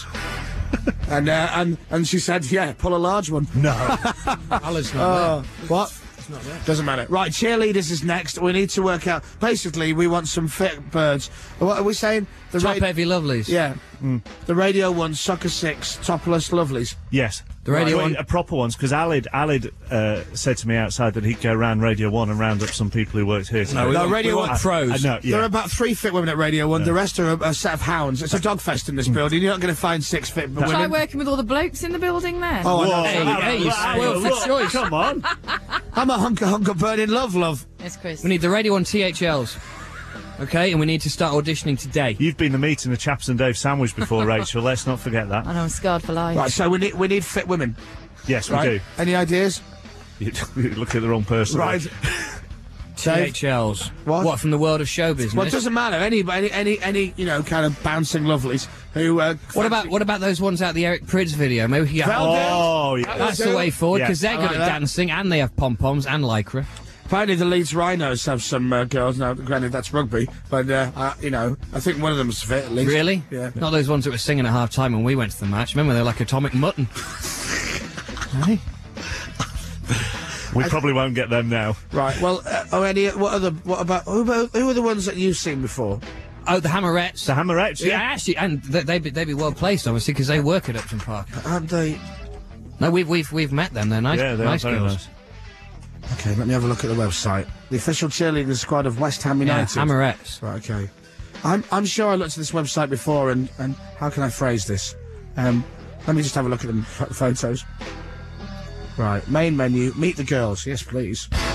and uh, and and she said, yeah, pull a large one. No. Alan's not Oh, what? It's not there. Doesn't matter. Right, cheerleaders is next. We need to work out. Basically, we want some fit birds. What are we saying? The Top ra- heavy lovelies. Yeah. The Radio One, Soccer Six, Topless Lovelies. Yes. The Radio Right, One- uh, proper ones, because Alid, Alid uh, said to me outside that he'd go round Radio One and round up some people who worked here. No, we No, want, Radio we want One- pros. I know, There are yeah. about three fit women at Radio One. The rest are a, a set of hounds. It's a dog fest in this building. You're not going to find six fit Try women. working with all the blokes in the building then. Oh, I know. Whoa, Hey, Alid, hey, you Alid, spoiled for look, choice. Come on. I'm a hunker hunker burning love love. Yes, Chris. We need the Radio One T H Ls. Okay, and we need to start auditioning today. You've been to meeting the Chaps and Dave sandwich before, Rachel. Let's not forget that. I know I'm scarred for life. Right, so we need we need fit women. Yes, we Right? Any ideas? do. You, you look at the wrong person. Right. T H Ls. What? What, from the world of show business? Well, it doesn't matter. Any any any any you know kind of bouncing lovelies who. Uh, What about what about those ones out the Eric Prydz video? Maybe we can get. Well, Oh, yeah. That's the way forward Yeah. because they're I good like at that. dancing and they have pom poms and lycra. Apparently, the Leeds Rhinos have some uh, girls. Now, granted, that's rugby, but uh, uh, you know, I think one of them's fit at least. Really? Yeah. Not those ones that were singing at half time when we went to the match. Remember, they're like atomic mutton. Hey? We probably won't get them now. Right. Well, uh, oh, any what other? What about who, about who are the ones that you've seen before? Oh, the Hammerettes. The Hammerettes, Yeah, yeah. actually, and th- they'd be, they'd be well placed, obviously, because they work at Upton Park. Aren't they? No, we've we've we've met them. They're nice. Yeah, they nice are very girls. nice. Okay, let me have a look at the website. The official cheerleading squad of West Ham Yeah, United. Hammerettes. Right. Okay. I'm I'm sure I looked at this website before, and and how can I phrase this? Um, let me just have a look at the ph- photos. Right. Main menu. Meet the girls. Yes, please.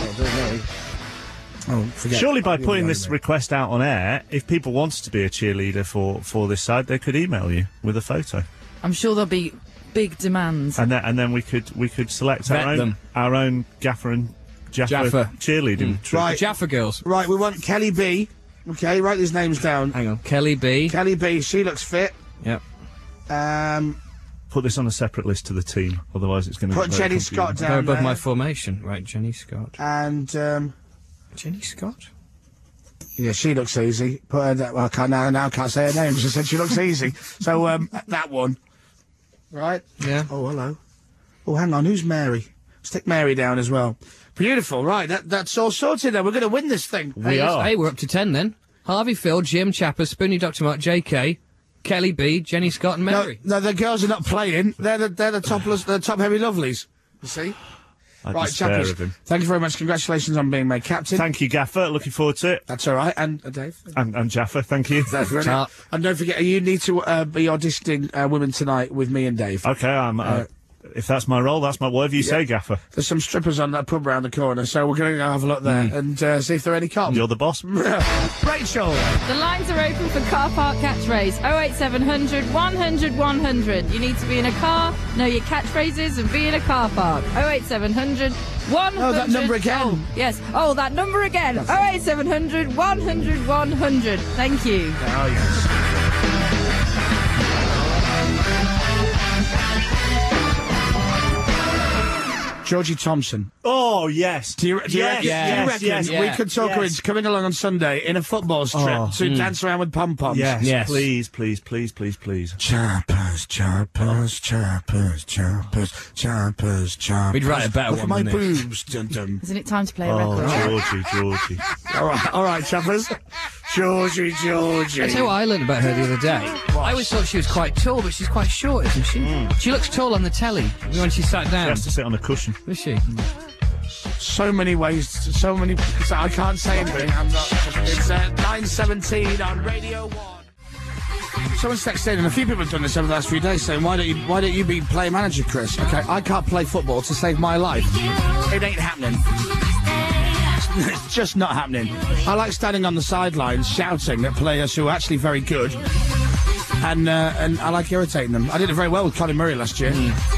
Oh, don't know. Oh, forget. Surely by You'll putting be this over request out on air, if people wanted to be a cheerleader for, for this side, they could email you with a photo. I'm sure there'll be big demands. And then, and then we could we could select Vet our own them. our own Gaffer and Jaffa, Jaffa. cheerleading Mm. troop. Right. Jaffa girls. Right, we want Kelly B. Okay, write these names down. Hang on. Kelly B. Kelly B. She looks fit. Yep. Um, Put this on a separate list to the team, otherwise it's going to Put get very Jenny confusing. Scott Go down above there. my formation. Right, Jenny Scott. And um, Jenny Scott? yeah, she looks easy. Put her that. Well, I can't now. Now I can't say her name. She said she looks easy. So um, that one. Right. Yeah. Oh, hello. Oh, hang on. Who's Mary? Stick Mary down as well. Beautiful. Right. That that's all sorted. Then we're going to win this thing. We hey, are. Hey, we're up to ten then. Harvey, Phil, Jim, Chapper, Spoonie, Doctor Mark, J K, Kelly B, Jenny Scott, and No, Mary. no, the girls are not playing. They're the they're the topless, the top heavy lovelies. You see. I Right, despair chappers. of him. Thank you very much. Congratulations on being made captain. Thank you, Gaffer. Looking forward to it. That's all right. And uh, Dave. And, and Jaffa, thank you. That's brilliant. Ta- And don't forget, you need to uh, be auditioning uh, women tonight with me and Dave. Okay, I'm. Uh, if that's my role, that's my. Whatever you say, Gaffer. There's some strippers on that pub round the corner, so we're going to go have a look there and uh, see if there are any cops. You're the boss. Rachel. The lines are open for car park catchphrase oh eight seven hundred, one hundred, one hundred. You need to be in a car, know your catchphrases, and be in a car park. oh eight seven hundred, one hundred. Oh, that number again. Oh, yes. Oh, that number again. oh eight seven hundred, one hundred, one hundred. Thank you. Oh, yes. Georgie Thompson. Oh, yes. Do you, do you yes, reckon, yes, do you reckon yes, we yes, could talk her yes. into coming along on Sunday in a football strip Oh, to mm. dance around with pom-poms? Yes, Yes. please, please, please, please, please. Choppers, choppers, choppers, choppers, choppers, choppers. We'd write a better Look at one my than this. boobs. Dun, dun. Isn't it time to play a Oh, record? Georgie, Georgie. All right, all right, choppers. Georgie, Georgie. I tell you what I learned about her the other day. I always thought she was quite tall, but she's quite short, isn't she? She looks tall on the telly when she sat She down. has to sit on a cushion. Is she? So many ways, so many. So I can't say anything. I'm not. It's uh, nine seventeen on Radio One. Someone's texted in, and a few people have done this over the last few days, saying, "Why don't you? Why don't you be player manager, Chris?" Okay, I can't play football to save my life. It ain't happening. It's just not happening. I like standing on the sidelines shouting at players who are actually very good, and uh, and I like irritating them. I did it very well with Colin Murray last year.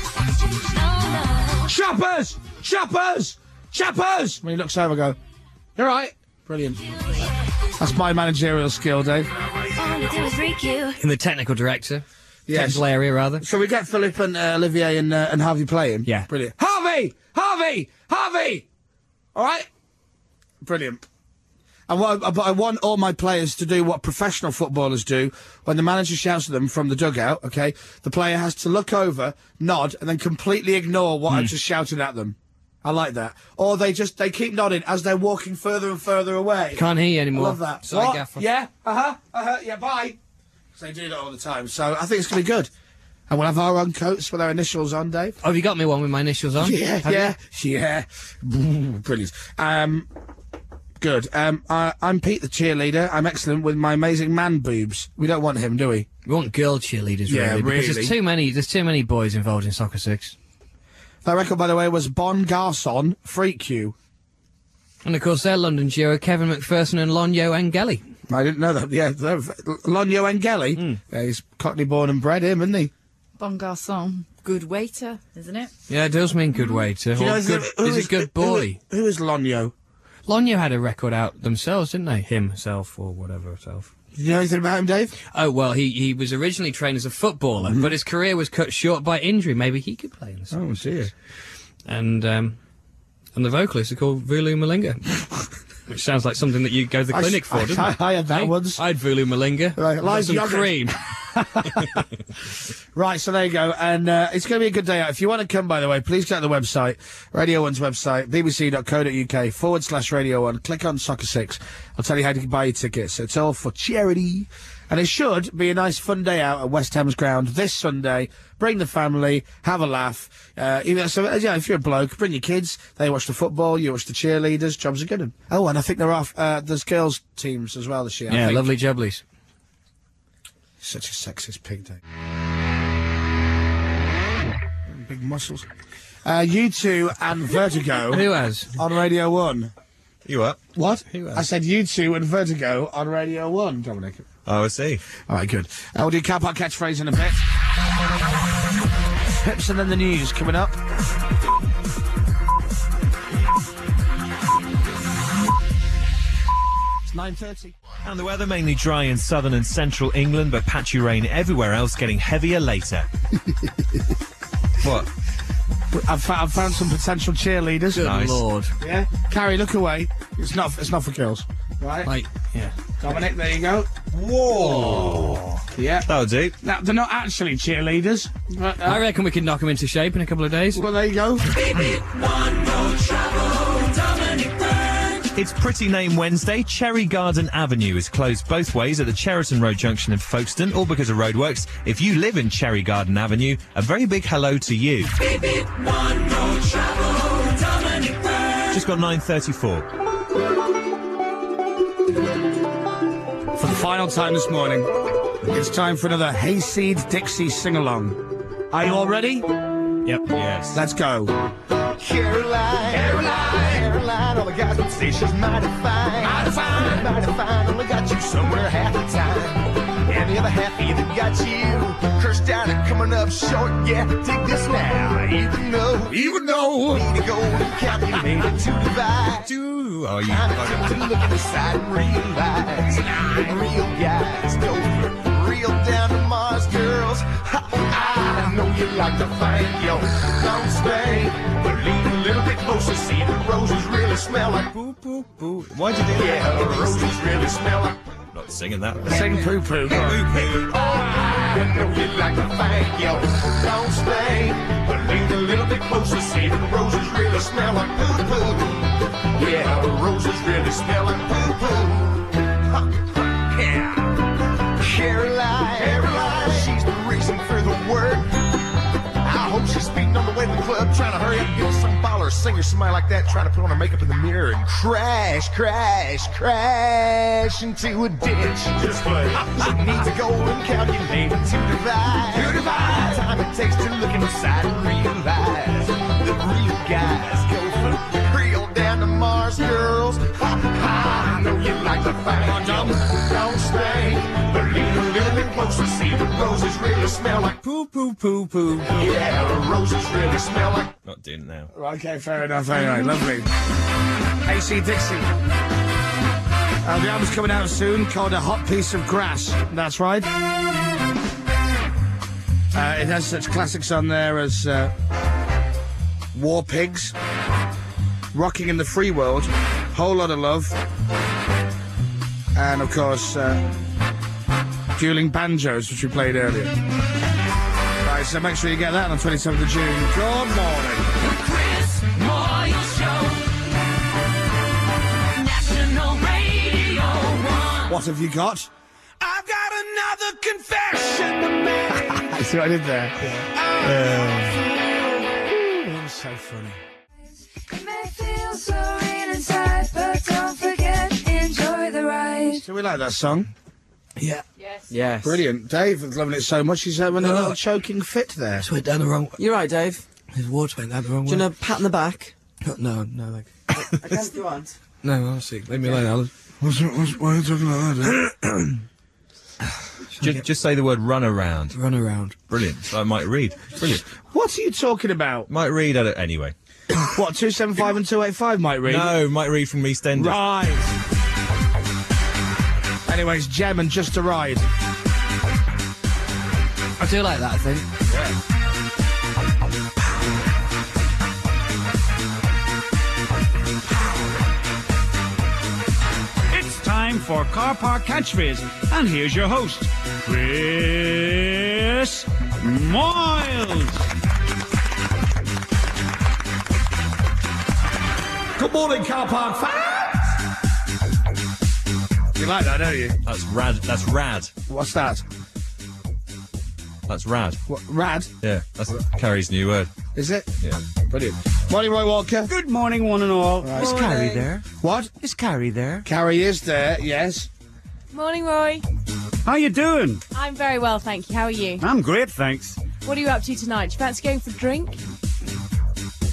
Choppers! Choppers! Choppers! When he looks over, I go, "You're right." Brilliant. That's my managerial skill, Dave. In the technical director. Yes. Technical area, rather. So we get Philip and uh, Olivier and, uh, and Harvey playing? Yeah. Brilliant. Harvey! Harvey! Harvey! All right? Brilliant. And what I, but I want all my players to do what professional footballers do when the manager shouts at them from the dugout, okay? The player has to look over, nod, and then completely ignore what I've just shouted at them. I like that. Or they just, they keep nodding as they're walking further and further away. Can't hear you I anymore. love that. Sorry, What? Gaffer. Yeah? Uh-huh. Uh-huh. Yeah, bye. So they do that all the time. So I think it's going to be good. And we'll have our own coats with our initials on, Dave. Oh, have you got me one with my initials on? Yeah, Have yeah, yeah. Brilliant. Um, good. Um, I, I'm Pete, the cheerleader. I'm excellent with my amazing man boobs. We don't want him, do we? We want girl cheerleaders, Yeah, really. Because really. there's too many, there's too many boys involved in Soccer Six. That record, by the way, was Bon Garçon, Freak You. And of course, their London duo, Kevin McPherson and Lonyo Angeli. I didn't know that. Yeah, they're- Lonyo Angeli. Mm. Yeah, he's Cockney born and bred, him, isn't he? Bon garçon. Good waiter, isn't it? Yeah, it does mean good waiter. Do you Or know, is good, it- who is is- it good who- boy? Who is Lonyo? Lonyo had a record out themselves, didn't they? Himself or whatever self. Do you know anything about him, Dave? Oh, well, he, he was originally trained as a footballer, but his career was cut short by injury. Maybe he could play in the Soccer Oh, dear. Six. And, um, and the vocalists are called Vulu Malinga. Which sounds like something that you go to the I clinic s- for, I- doesn't it? I had that Hey, once. I had Vulu Malinga. Right, Got live some yogurt. cream. Right, so there you go. And uh, it's going to be a good day out. If you want to come, by the way, please go to the website, Radio One's website, bbc.co.uk forward slash Radio One. Click on Soccer Six. I'll tell you how to buy your tickets. It's all for charity. And it should be a nice fun day out at West Ham's ground this Sunday. Bring the family, have a laugh. Uh, even, so, uh, yeah, if you're a bloke, bring your kids. They watch the football, you watch the cheerleaders. Jobs are good. Oh, and I think there are uh, there's girls teams as well this year. I Yeah, think. lovely jubblies. Such a sexist pig, Dave. Big muscles. Uh, U two and Vertigo. Who has? On Radio one. You up? What? Who has? I said U two and Vertigo on Radio one, Dominic. Oh, I see. All right, good. Uh, we'll do car park catchphrase in a bit. Pips and then the news coming up. It's nine thirty. And the weather mainly dry in southern and central England, but patchy rain everywhere else, getting heavier later. What? I've, fa- I've found some potential cheerleaders. Good Nice. lord. Yeah, Carrie, look away. It's not. It's not for girls, right? Like, yeah. Dominic, there you go. Whoa. Yeah. That'll do. Now they're not actually cheerleaders. But, uh, I reckon we could knock him into shape in a couple of days. well, there you go. One road travel, Dominic Byrne. It's Pretty Name Wednesday. Cherry Garden Avenue is closed both ways at the Cheriton Road junction in Folkestone, all because of roadworks. If you live in Cherry Garden Avenue, a very big hello to you. Beep, beep, one road travel, Dominic Byrne. Just got nine thirty-four. For the final time this morning, it's time for another Hayseed Dixie sing-along. Are you all ready? Yep. Yes. Let's go. Caroline, Caroline, Caroline, all the guys would say she's mighty fine. Mighty fine, mighty fine, only got you somewhere half the time. And the other half either got you cursed out and coming up short. Yeah, take this now, even though, even though, need to go and calculate it to divide. Do oh you Time to look inside and realize real guys go for real down to Mars girls. Ha, I know you like to find your long stay, but lean a little bit closer, see the roses really smell like boo boo boo. Why'd you do that? Yeah, the roses really smell like. Not singing that. Sing poo poo. Poo poo. I know you like to find your long stay, but lean a little bit closer, see the roses really smell like poo poo. Yeah, the roses really smell like poo poo. Yeah. Caroline, Caroline, she's the reason for the word. I hope she's speeding on the way to the club, trying to hurry up and get some baller singer, somebody like that, trying to put on her makeup in the mirror and crash, crash, crash into a ditch. Just play. She needs to go and calculate to divide. To divide. Time it takes to look inside and realize that real guys go for real down to Mars girls. Ha ha! I know you like to find them. Don't stay, but lean a little bit closer. See the roses really smell like Poo poo poo poo. yeah, the roses really smell like. Not doing it now. Okay, fair enough. Anyway, lovely. A C Dixie. Uh, the album's coming out soon, called A Hot Piece of Grass. That's right. Uh, it has such classics on there as uh, War Pigs, Rocking in the Free World, Whole Lot of Love, and of course, uh, Dueling Banjos, which we played earlier. Right, so make sure you get that on the twenty-seventh of June. Good morning. Chris Moyle Show. National Radio one. What have you got? I've got another confession to make. See what I did there? Yeah. Ooh, so funny. It may feel so real inside, but don't forget, enjoy the ride. Do we like that song? Yeah. Yes. Yes. Brilliant. Dave is loving it so much, he's having a No. little choking fit there. Just went down the wrong way. You're right, Dave. His words went down the wrong Do you way. want a pat on the back? No, no, like. I can if you want. No, honestly, leave me alone, Alan. What's, what's, why are you talking like that? Just, just say the word run around. Run around. Brilliant. So I might read. Brilliant. What are you talking about? Might read at it anyway. What, two seven five and two eight five might read? No, might read from EastEnders. Right. Anyways, Gem and Just a Ride. I do like that, I think. It's time for Car Park Catchphrase, and here's your host, Chris Moyles. Good morning, car park fans! You like that, don't you? That's rad. That's rad. What's that? That's rad. What, rad? Yeah, that's Carrie's new word. Is it? Yeah. Brilliant. Morning, Roy Walker. Good morning, one and all. Right. Is Carrie there? What? Is Carrie there? Carrie is there, yes. Morning, Roy. How you doing? I'm very well, thank you. How are you? I'm great, thanks. What are you up to tonight? Do you fancy going for a drink?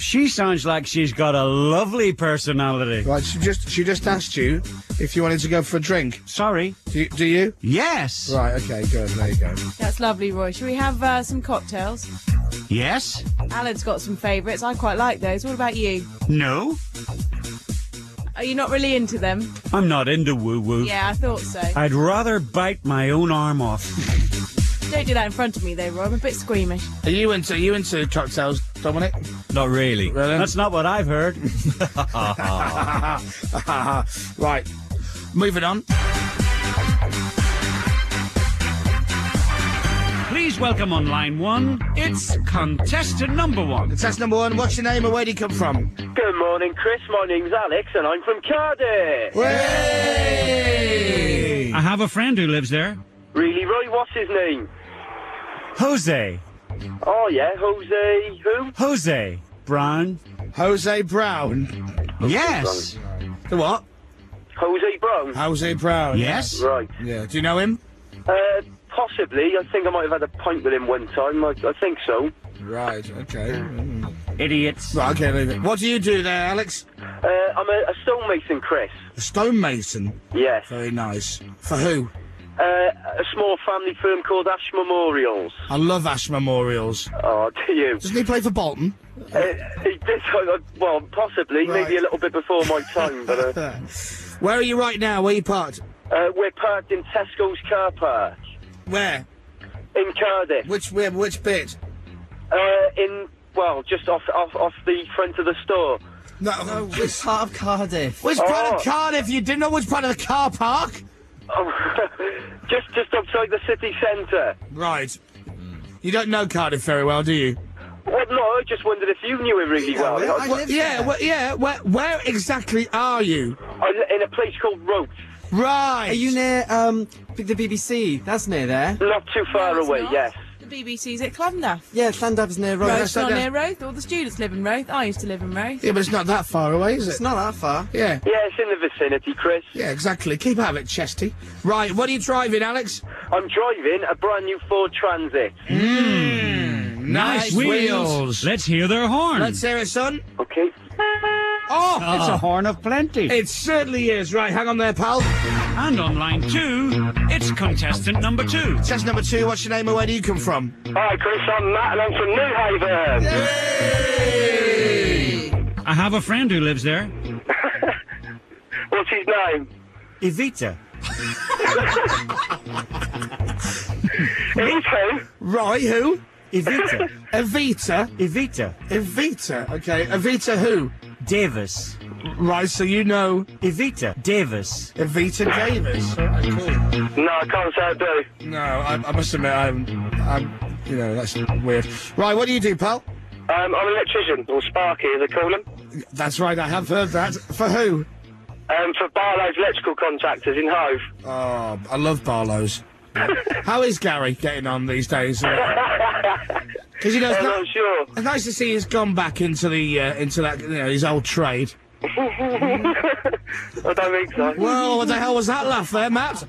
She sounds like she's got a lovely personality. Right, she just she just asked you if you wanted to go for a drink. Sorry. Do you? Do you? Yes. Right, okay, good. There you go. That's lovely, Roy. Shall we have uh, some cocktails? Yes. Alan's got some favourites. I quite like those. What about you? No. Are you not really into them? I'm not into woo-woo. Yeah, I thought so. I'd rather bite my own arm off. Don't do that in front of me, though, Roy. I'm a bit squeamish. Are you into are you into cocktails, Dominic? Not really. Really? That's not what I've heard. Right, moving on. Please welcome on line one, it's contestant number one. Contestant number one, what's your name and where do you come from? Good morning, Chris. My name's Alex, and I'm from Cardiff. Way! I have a friend who lives there. Really, Roy? What's his name? Jose. Oh, yeah, Jose who? Jose Brown. Jose Brown. Yes. The what? Jose Brown? Jose Brown. Yes. Right. Yeah. Do you know him? Uh, possibly. I think I might have had a pint with him one time. I, I think so. Right, okay. Mm. Idiots. Right, okay, leave it. What do you do there, Alex? Uh, I'm a, a stonemason, Chris. A stonemason? Yes. Very nice. For who? Uh, a small family firm called Ash Memorials. I love Ash Memorials. Oh, do you? Doesn't he play for Bolton? Uh, he did, uh, well, possibly, Right. maybe a little bit before my time, but... Uh, Where are you right now? Where are you parked? uh, we're parked in Tesco's car park. Where? In Cardiff. Which where, which bit? Uh, in, well, just off, off off the front of the store. No, No, which part of Cardiff? Which part Oh. of Cardiff? You didn't know which part of the car park? Oh, just just outside the city centre. Right. You don't know Cardiff very well, do you? Well, no, I just wondered if you knew it really well. well, I, I Well, live yeah, there. well, yeah. Where, where exactly are you? I'm in a place called Rote. Right. Are you near um the B B C? That's near there. Not too far No, it's away, not. yes. The B B C's at Clonduff. Yeah, Llandaf's near Road. Roth's not that's- near Roth. All the students live in Roth. I used to live in Roth. Yeah, but it's not that far away, is It's it? not that far. Yeah. Yeah, it's in the vicinity, Chris. Yeah, exactly. Keep out of it, Chesty. Right, what are you driving, Alex? I'm driving a brand new Ford Transit. Mmm. Nice wheels. Let's hear their horn. Let's hear it, son. Okay. Oh, It's a horn of plenty. it certainly is. Right, hang on there, pal. And on line two, it's contestant number two. Test number two, what's your name and where do you come from? Hi, Chris. I'm Matt, and I'm from New Haven. I have a friend who lives there. What's his name? Evita. He's who? Right, who? Evita. Evita? Evita. Evita, okay. Evita who? Davis. Right, so you know Evita Davis. Evita Davis. Right, cool. No, I can't say I do. No, I, I must admit, I'm, I'm, you know, that's weird. Right, what do you do, pal? Um, I'm an electrician, or Sparky as they call him. That's right, I have heard that. For who? Um, for Barlow's Electrical Contractors in Hove. Oh, I love Barlow's. How is Gary getting on these days? Because you know, it's, I'm not, not sure. it's nice to see he's gone back into the uh, into that you know his old trade. I don't think so. Well, what the hell was that laugh there, Matt?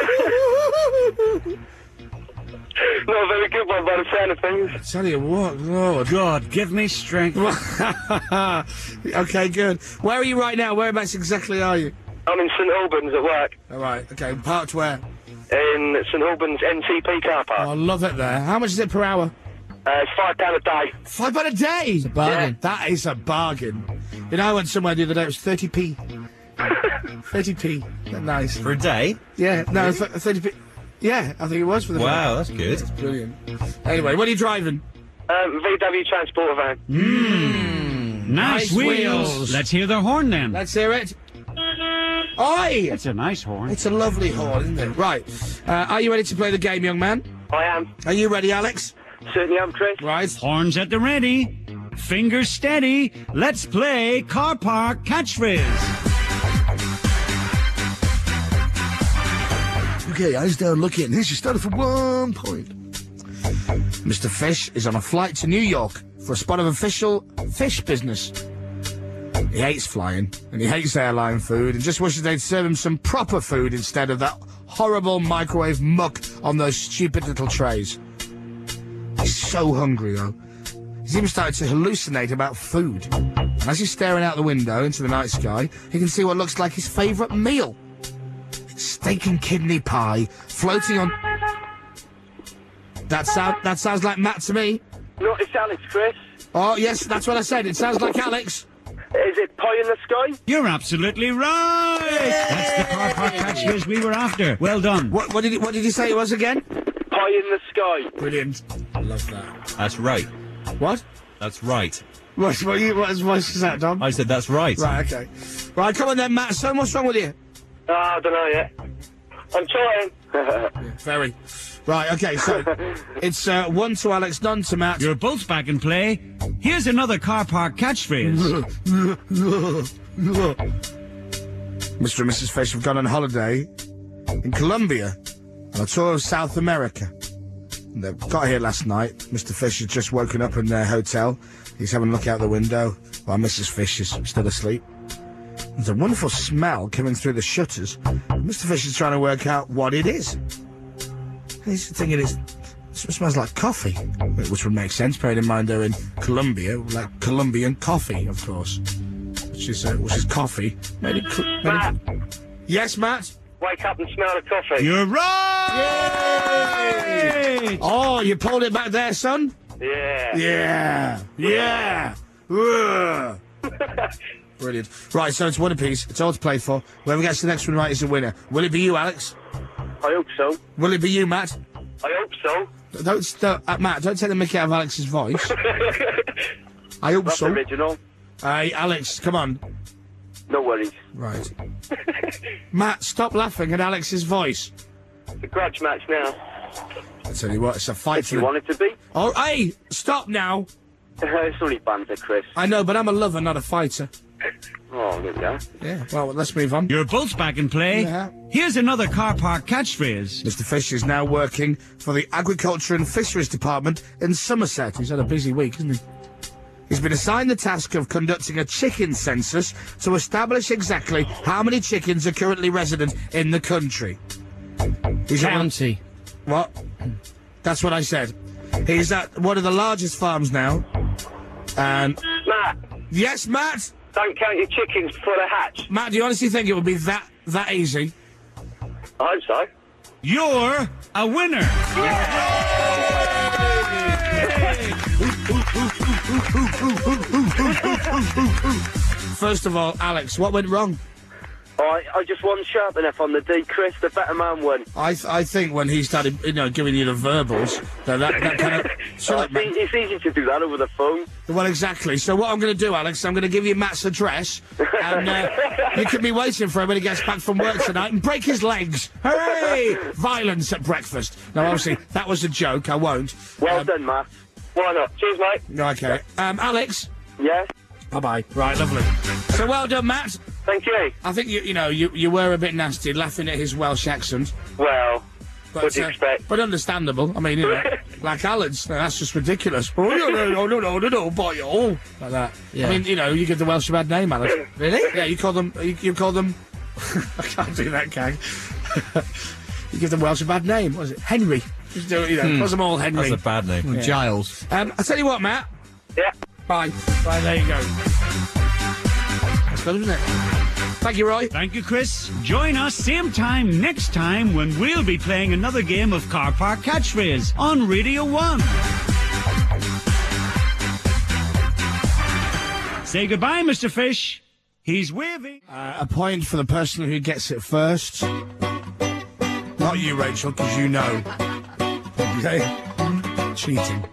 Not a very good one by the sound of things. Tell you what, Lord. God, give me strength. Okay, good. Where are you right now? Whereabouts exactly are you? I'm in St Albans at work. All right, okay. Parked where? In St Albans N T P car park. Oh, I love it there. How much is it per hour? Uh, it's five pound a day. Five pound a day? It's a bargain. That is a bargain. You know, I went somewhere the other day, it was thirty p. thirty p. Nice. For a day? Yeah, no, it's thirty p. Yeah, I think it was for the Wow, that's good. That's brilliant. Anyway, what are you driving? Um, V W Transporter van. Mmm. Nice, Nice wheels. wheels. Let's hear their horn then. Let's hear it. Oi! It's a nice horn. It's a lovely horn, isn't it? Right. Uh, are you ready to play the game, young man? I am. Are you ready, Alex? Certainly am, Chris. Right. Horns at the ready. Fingers steady. Let's play Car Park Catchphrase. Okay, eyes down, look in. Here's your starter for one point. Mister Fish is on a flight to New York for a spot of official fish business. He hates flying, and he hates airline food, and just wishes they'd serve him some proper food instead of that horrible microwave muck on those stupid little trays. He's so hungry, though. He's He's even started to hallucinate about food. And as he's staring out the window into the night sky, he can see what looks like his favourite meal. Steak and kidney pie, floating on... That, sound, that sounds like Matt to me. No, it's Alex, Chris. Oh, yes, that's what I said. It sounds like Alex. Is it pie in the sky? You're absolutely right! That's the car park catchphrase we were after. Well done. What, what, did, he, what did he say it was again? Pie in the sky. Brilliant. I love that. That's right. What? That's right. What, what, you, what, what is that, Dom? I said that's right. Right, okay. Right, come on then, Matt. So what's wrong with you? Oh, I don't know yet. I'm trying. Yeah, very. Right, okay, so it's uh, one to Alex, none to Matt. You're both back in play. Here's another car park catchphrase. Mister and Missus Fish have gone on holiday in Colombia on a tour of South America. And they got here last night. Mister Fish has just woken up in their hotel. He's having a look out the window while Missus Fish is still asleep. There's a wonderful smell coming through the shutters. Mister Fish is trying to work out what it is. He's thinking it's, it smells like coffee, which would make sense, bearing in mind they're in Colombia, like Colombian coffee, of course, which is uh, which is coffee. Made it cl- made Matt. It... Yes, Matt? Wake up and smell the coffee. You're right! Yay! Oh, you pulled it back there, son? Yeah. Yeah. Yeah. Yeah. Brilliant. Right, so it's one apiece. It's all to play for. Whoever gets the next one right is a winner. Will it be you, Alex? I hope so. Will it be you, Matt? I hope so. Don't, don't uh, Matt, don't take the mickey out of Alex's voice. I hope That's so. original. Hey, Alex, come on. No worries. Right. Matt, stop laughing at Alex's voice. It's a grudge match now. I tell you what, it's a fight If for you the... want it to be. Oh, hey, stop now. It's only banter, Chris. I know, but I'm a lover, not a fighter. Oh, there we go. Yeah, well, let's move on. You're both back in play. Yeah. Here's another car park catchphrase. Mister Fish is now working for the Agriculture and Fisheries Department in Somerset. He's had a busy week, hasn't he? He's been assigned the task of conducting a chicken census to establish exactly how many chickens are currently resident in the country. He's County. At, what? That's what I said. He's at one of the largest farms now. And... Matt! Yes, Matt? Don't count your chickens before they hatch. Matt, do you honestly think it would be that that easy? I hope so. You're a winner! First of all, Alex, what went wrong? I, I just wasn't sharp enough on the D, Chris. The better man won. I th- I think when he started, you know, giving you the verbals, that that, that kind of... So Oh, like, it's, e- it's easy to do that over the phone. well, exactly. So what I'm going to do, Alex, I'm going to give you Matt's address, and uh, you can be waiting for him when he gets back from work tonight and break his legs. Hooray! Violence at breakfast. Now, obviously, that was a joke. I won't. Well Um, done, Matt. Why not? Cheers, mate. Okay. Um, Alex? Yes? Bye-bye. Right, lovely. So well done, Matt. Thank you. I think, you you know, you, you were a bit nasty, laughing at his Welsh accent. Well, But, what do you uh, expect? But understandable. I mean, you know, like Alan's. No, that's just ridiculous. Oh, no, no, no, no, no, no, no, boy, oh. Like that. Yeah. I mean, you know, you give the Welsh a bad name, Alan. Really? Yeah, you call them, you, you call them, I can't do that, gang. You give them Welsh a bad name. What is it? Henry. Just do it, you know, Hmm. call them all Henry. That's a bad name. Yeah. Giles. Um, I'll tell you what, Matt. Yeah. Bye. Bye, there you go. That's good, isn't it? Thank you, Roy. Thank you, Chris. Join us same time next time when we'll be playing another game of Car Park Catchphrase on Radio one. Say goodbye, Mister Fish. He's waving. Uh, a point for the person who gets it first. Not you, Rachel, because you know. Okay? Cheating.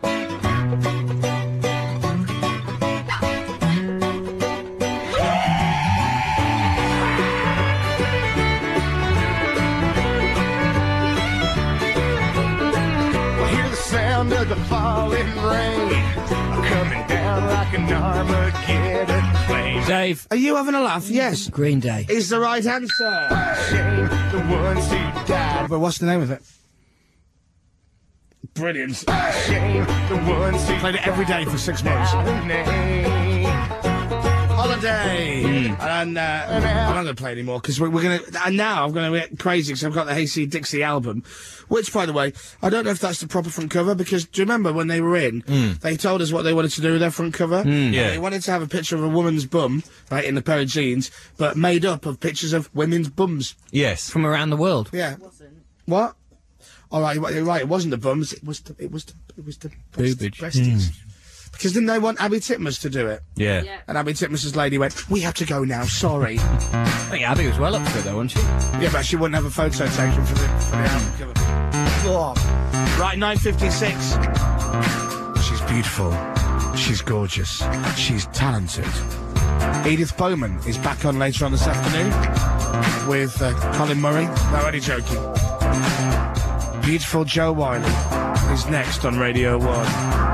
Hear the sound of the falling rain coming down like an Armageddon plane. Dave. Are you having a laugh? Yes. Green Day. Is the right answer. Shame the ones who died. But what's the name of it? Brilliant. Shame the ones who Played it every day for six months. died. I Holiday. And uh, I'm not going to play anymore because we're, we're going to. And now I'm going to get crazy because I've got the Hey See Dixie album, which, by the way, I don't know if that's the proper front cover because do you remember when they were in? Mm. They told us what they wanted to do with their front cover. Mm. Yeah. They wanted to have a picture of a woman's bum, right, in a pair of jeans, but made up of pictures of women's bums. Yes. From around the world. Yeah. What? All right, you're right. It wasn't the bums. It was the. It was the. It was the breast, Boobage. breasties. Because didn't they want Abby Titmus to do it? Yeah. Yeah. And Abby Titmus's lady went, "We have to go now. Sorry." I think Abby was well up for it, though, wasn't she? Yeah, but she wouldn't have a photo taken for the, for the album cover. Oh. Right, nine fifty-six. She's beautiful. She's gorgeous. She's talented. Edith Bowman is back on later on this afternoon with uh, Colin Murray. No, only joking. Beautiful Joe Wiley is next on Radio one.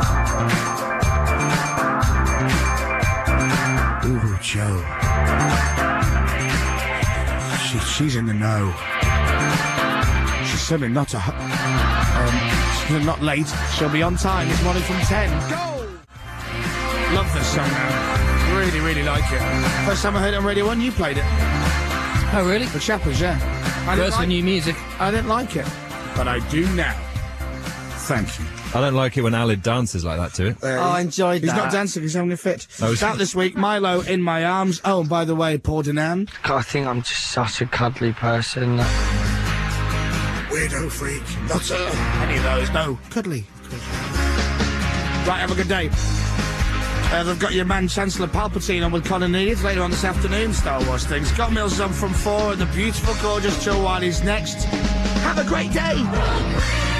Ooh, Joe. She, she's in the know. She's certainly not a... Um, she's not late. She'll be on time this morning from ten. Go! Love this song now. Really, really like it. First time I heard it on Radio one, you played it. Oh, really? The Chappers, yeah. I didn't First for like, new music. I didn't like it, but I do now. Thank you. I don't like it when Alid dances like that to it. Uh, Oh, I enjoyed He's that. not dancing, he's having a fit. Oh, is Start he? this week, Milo in my arms. Oh, and by the way, Paul Denan. I think I'm just such a cuddly person. Weirdo freak. Not uh, any of those. No. Cuddly. Right, have a good day. Uh, they've got your man Chancellor Palpatine on with Colin Edith later on this afternoon. Star Wars things. Scott Mills is on from four, and the beautiful, gorgeous Joe Wiley's next. Have a great day.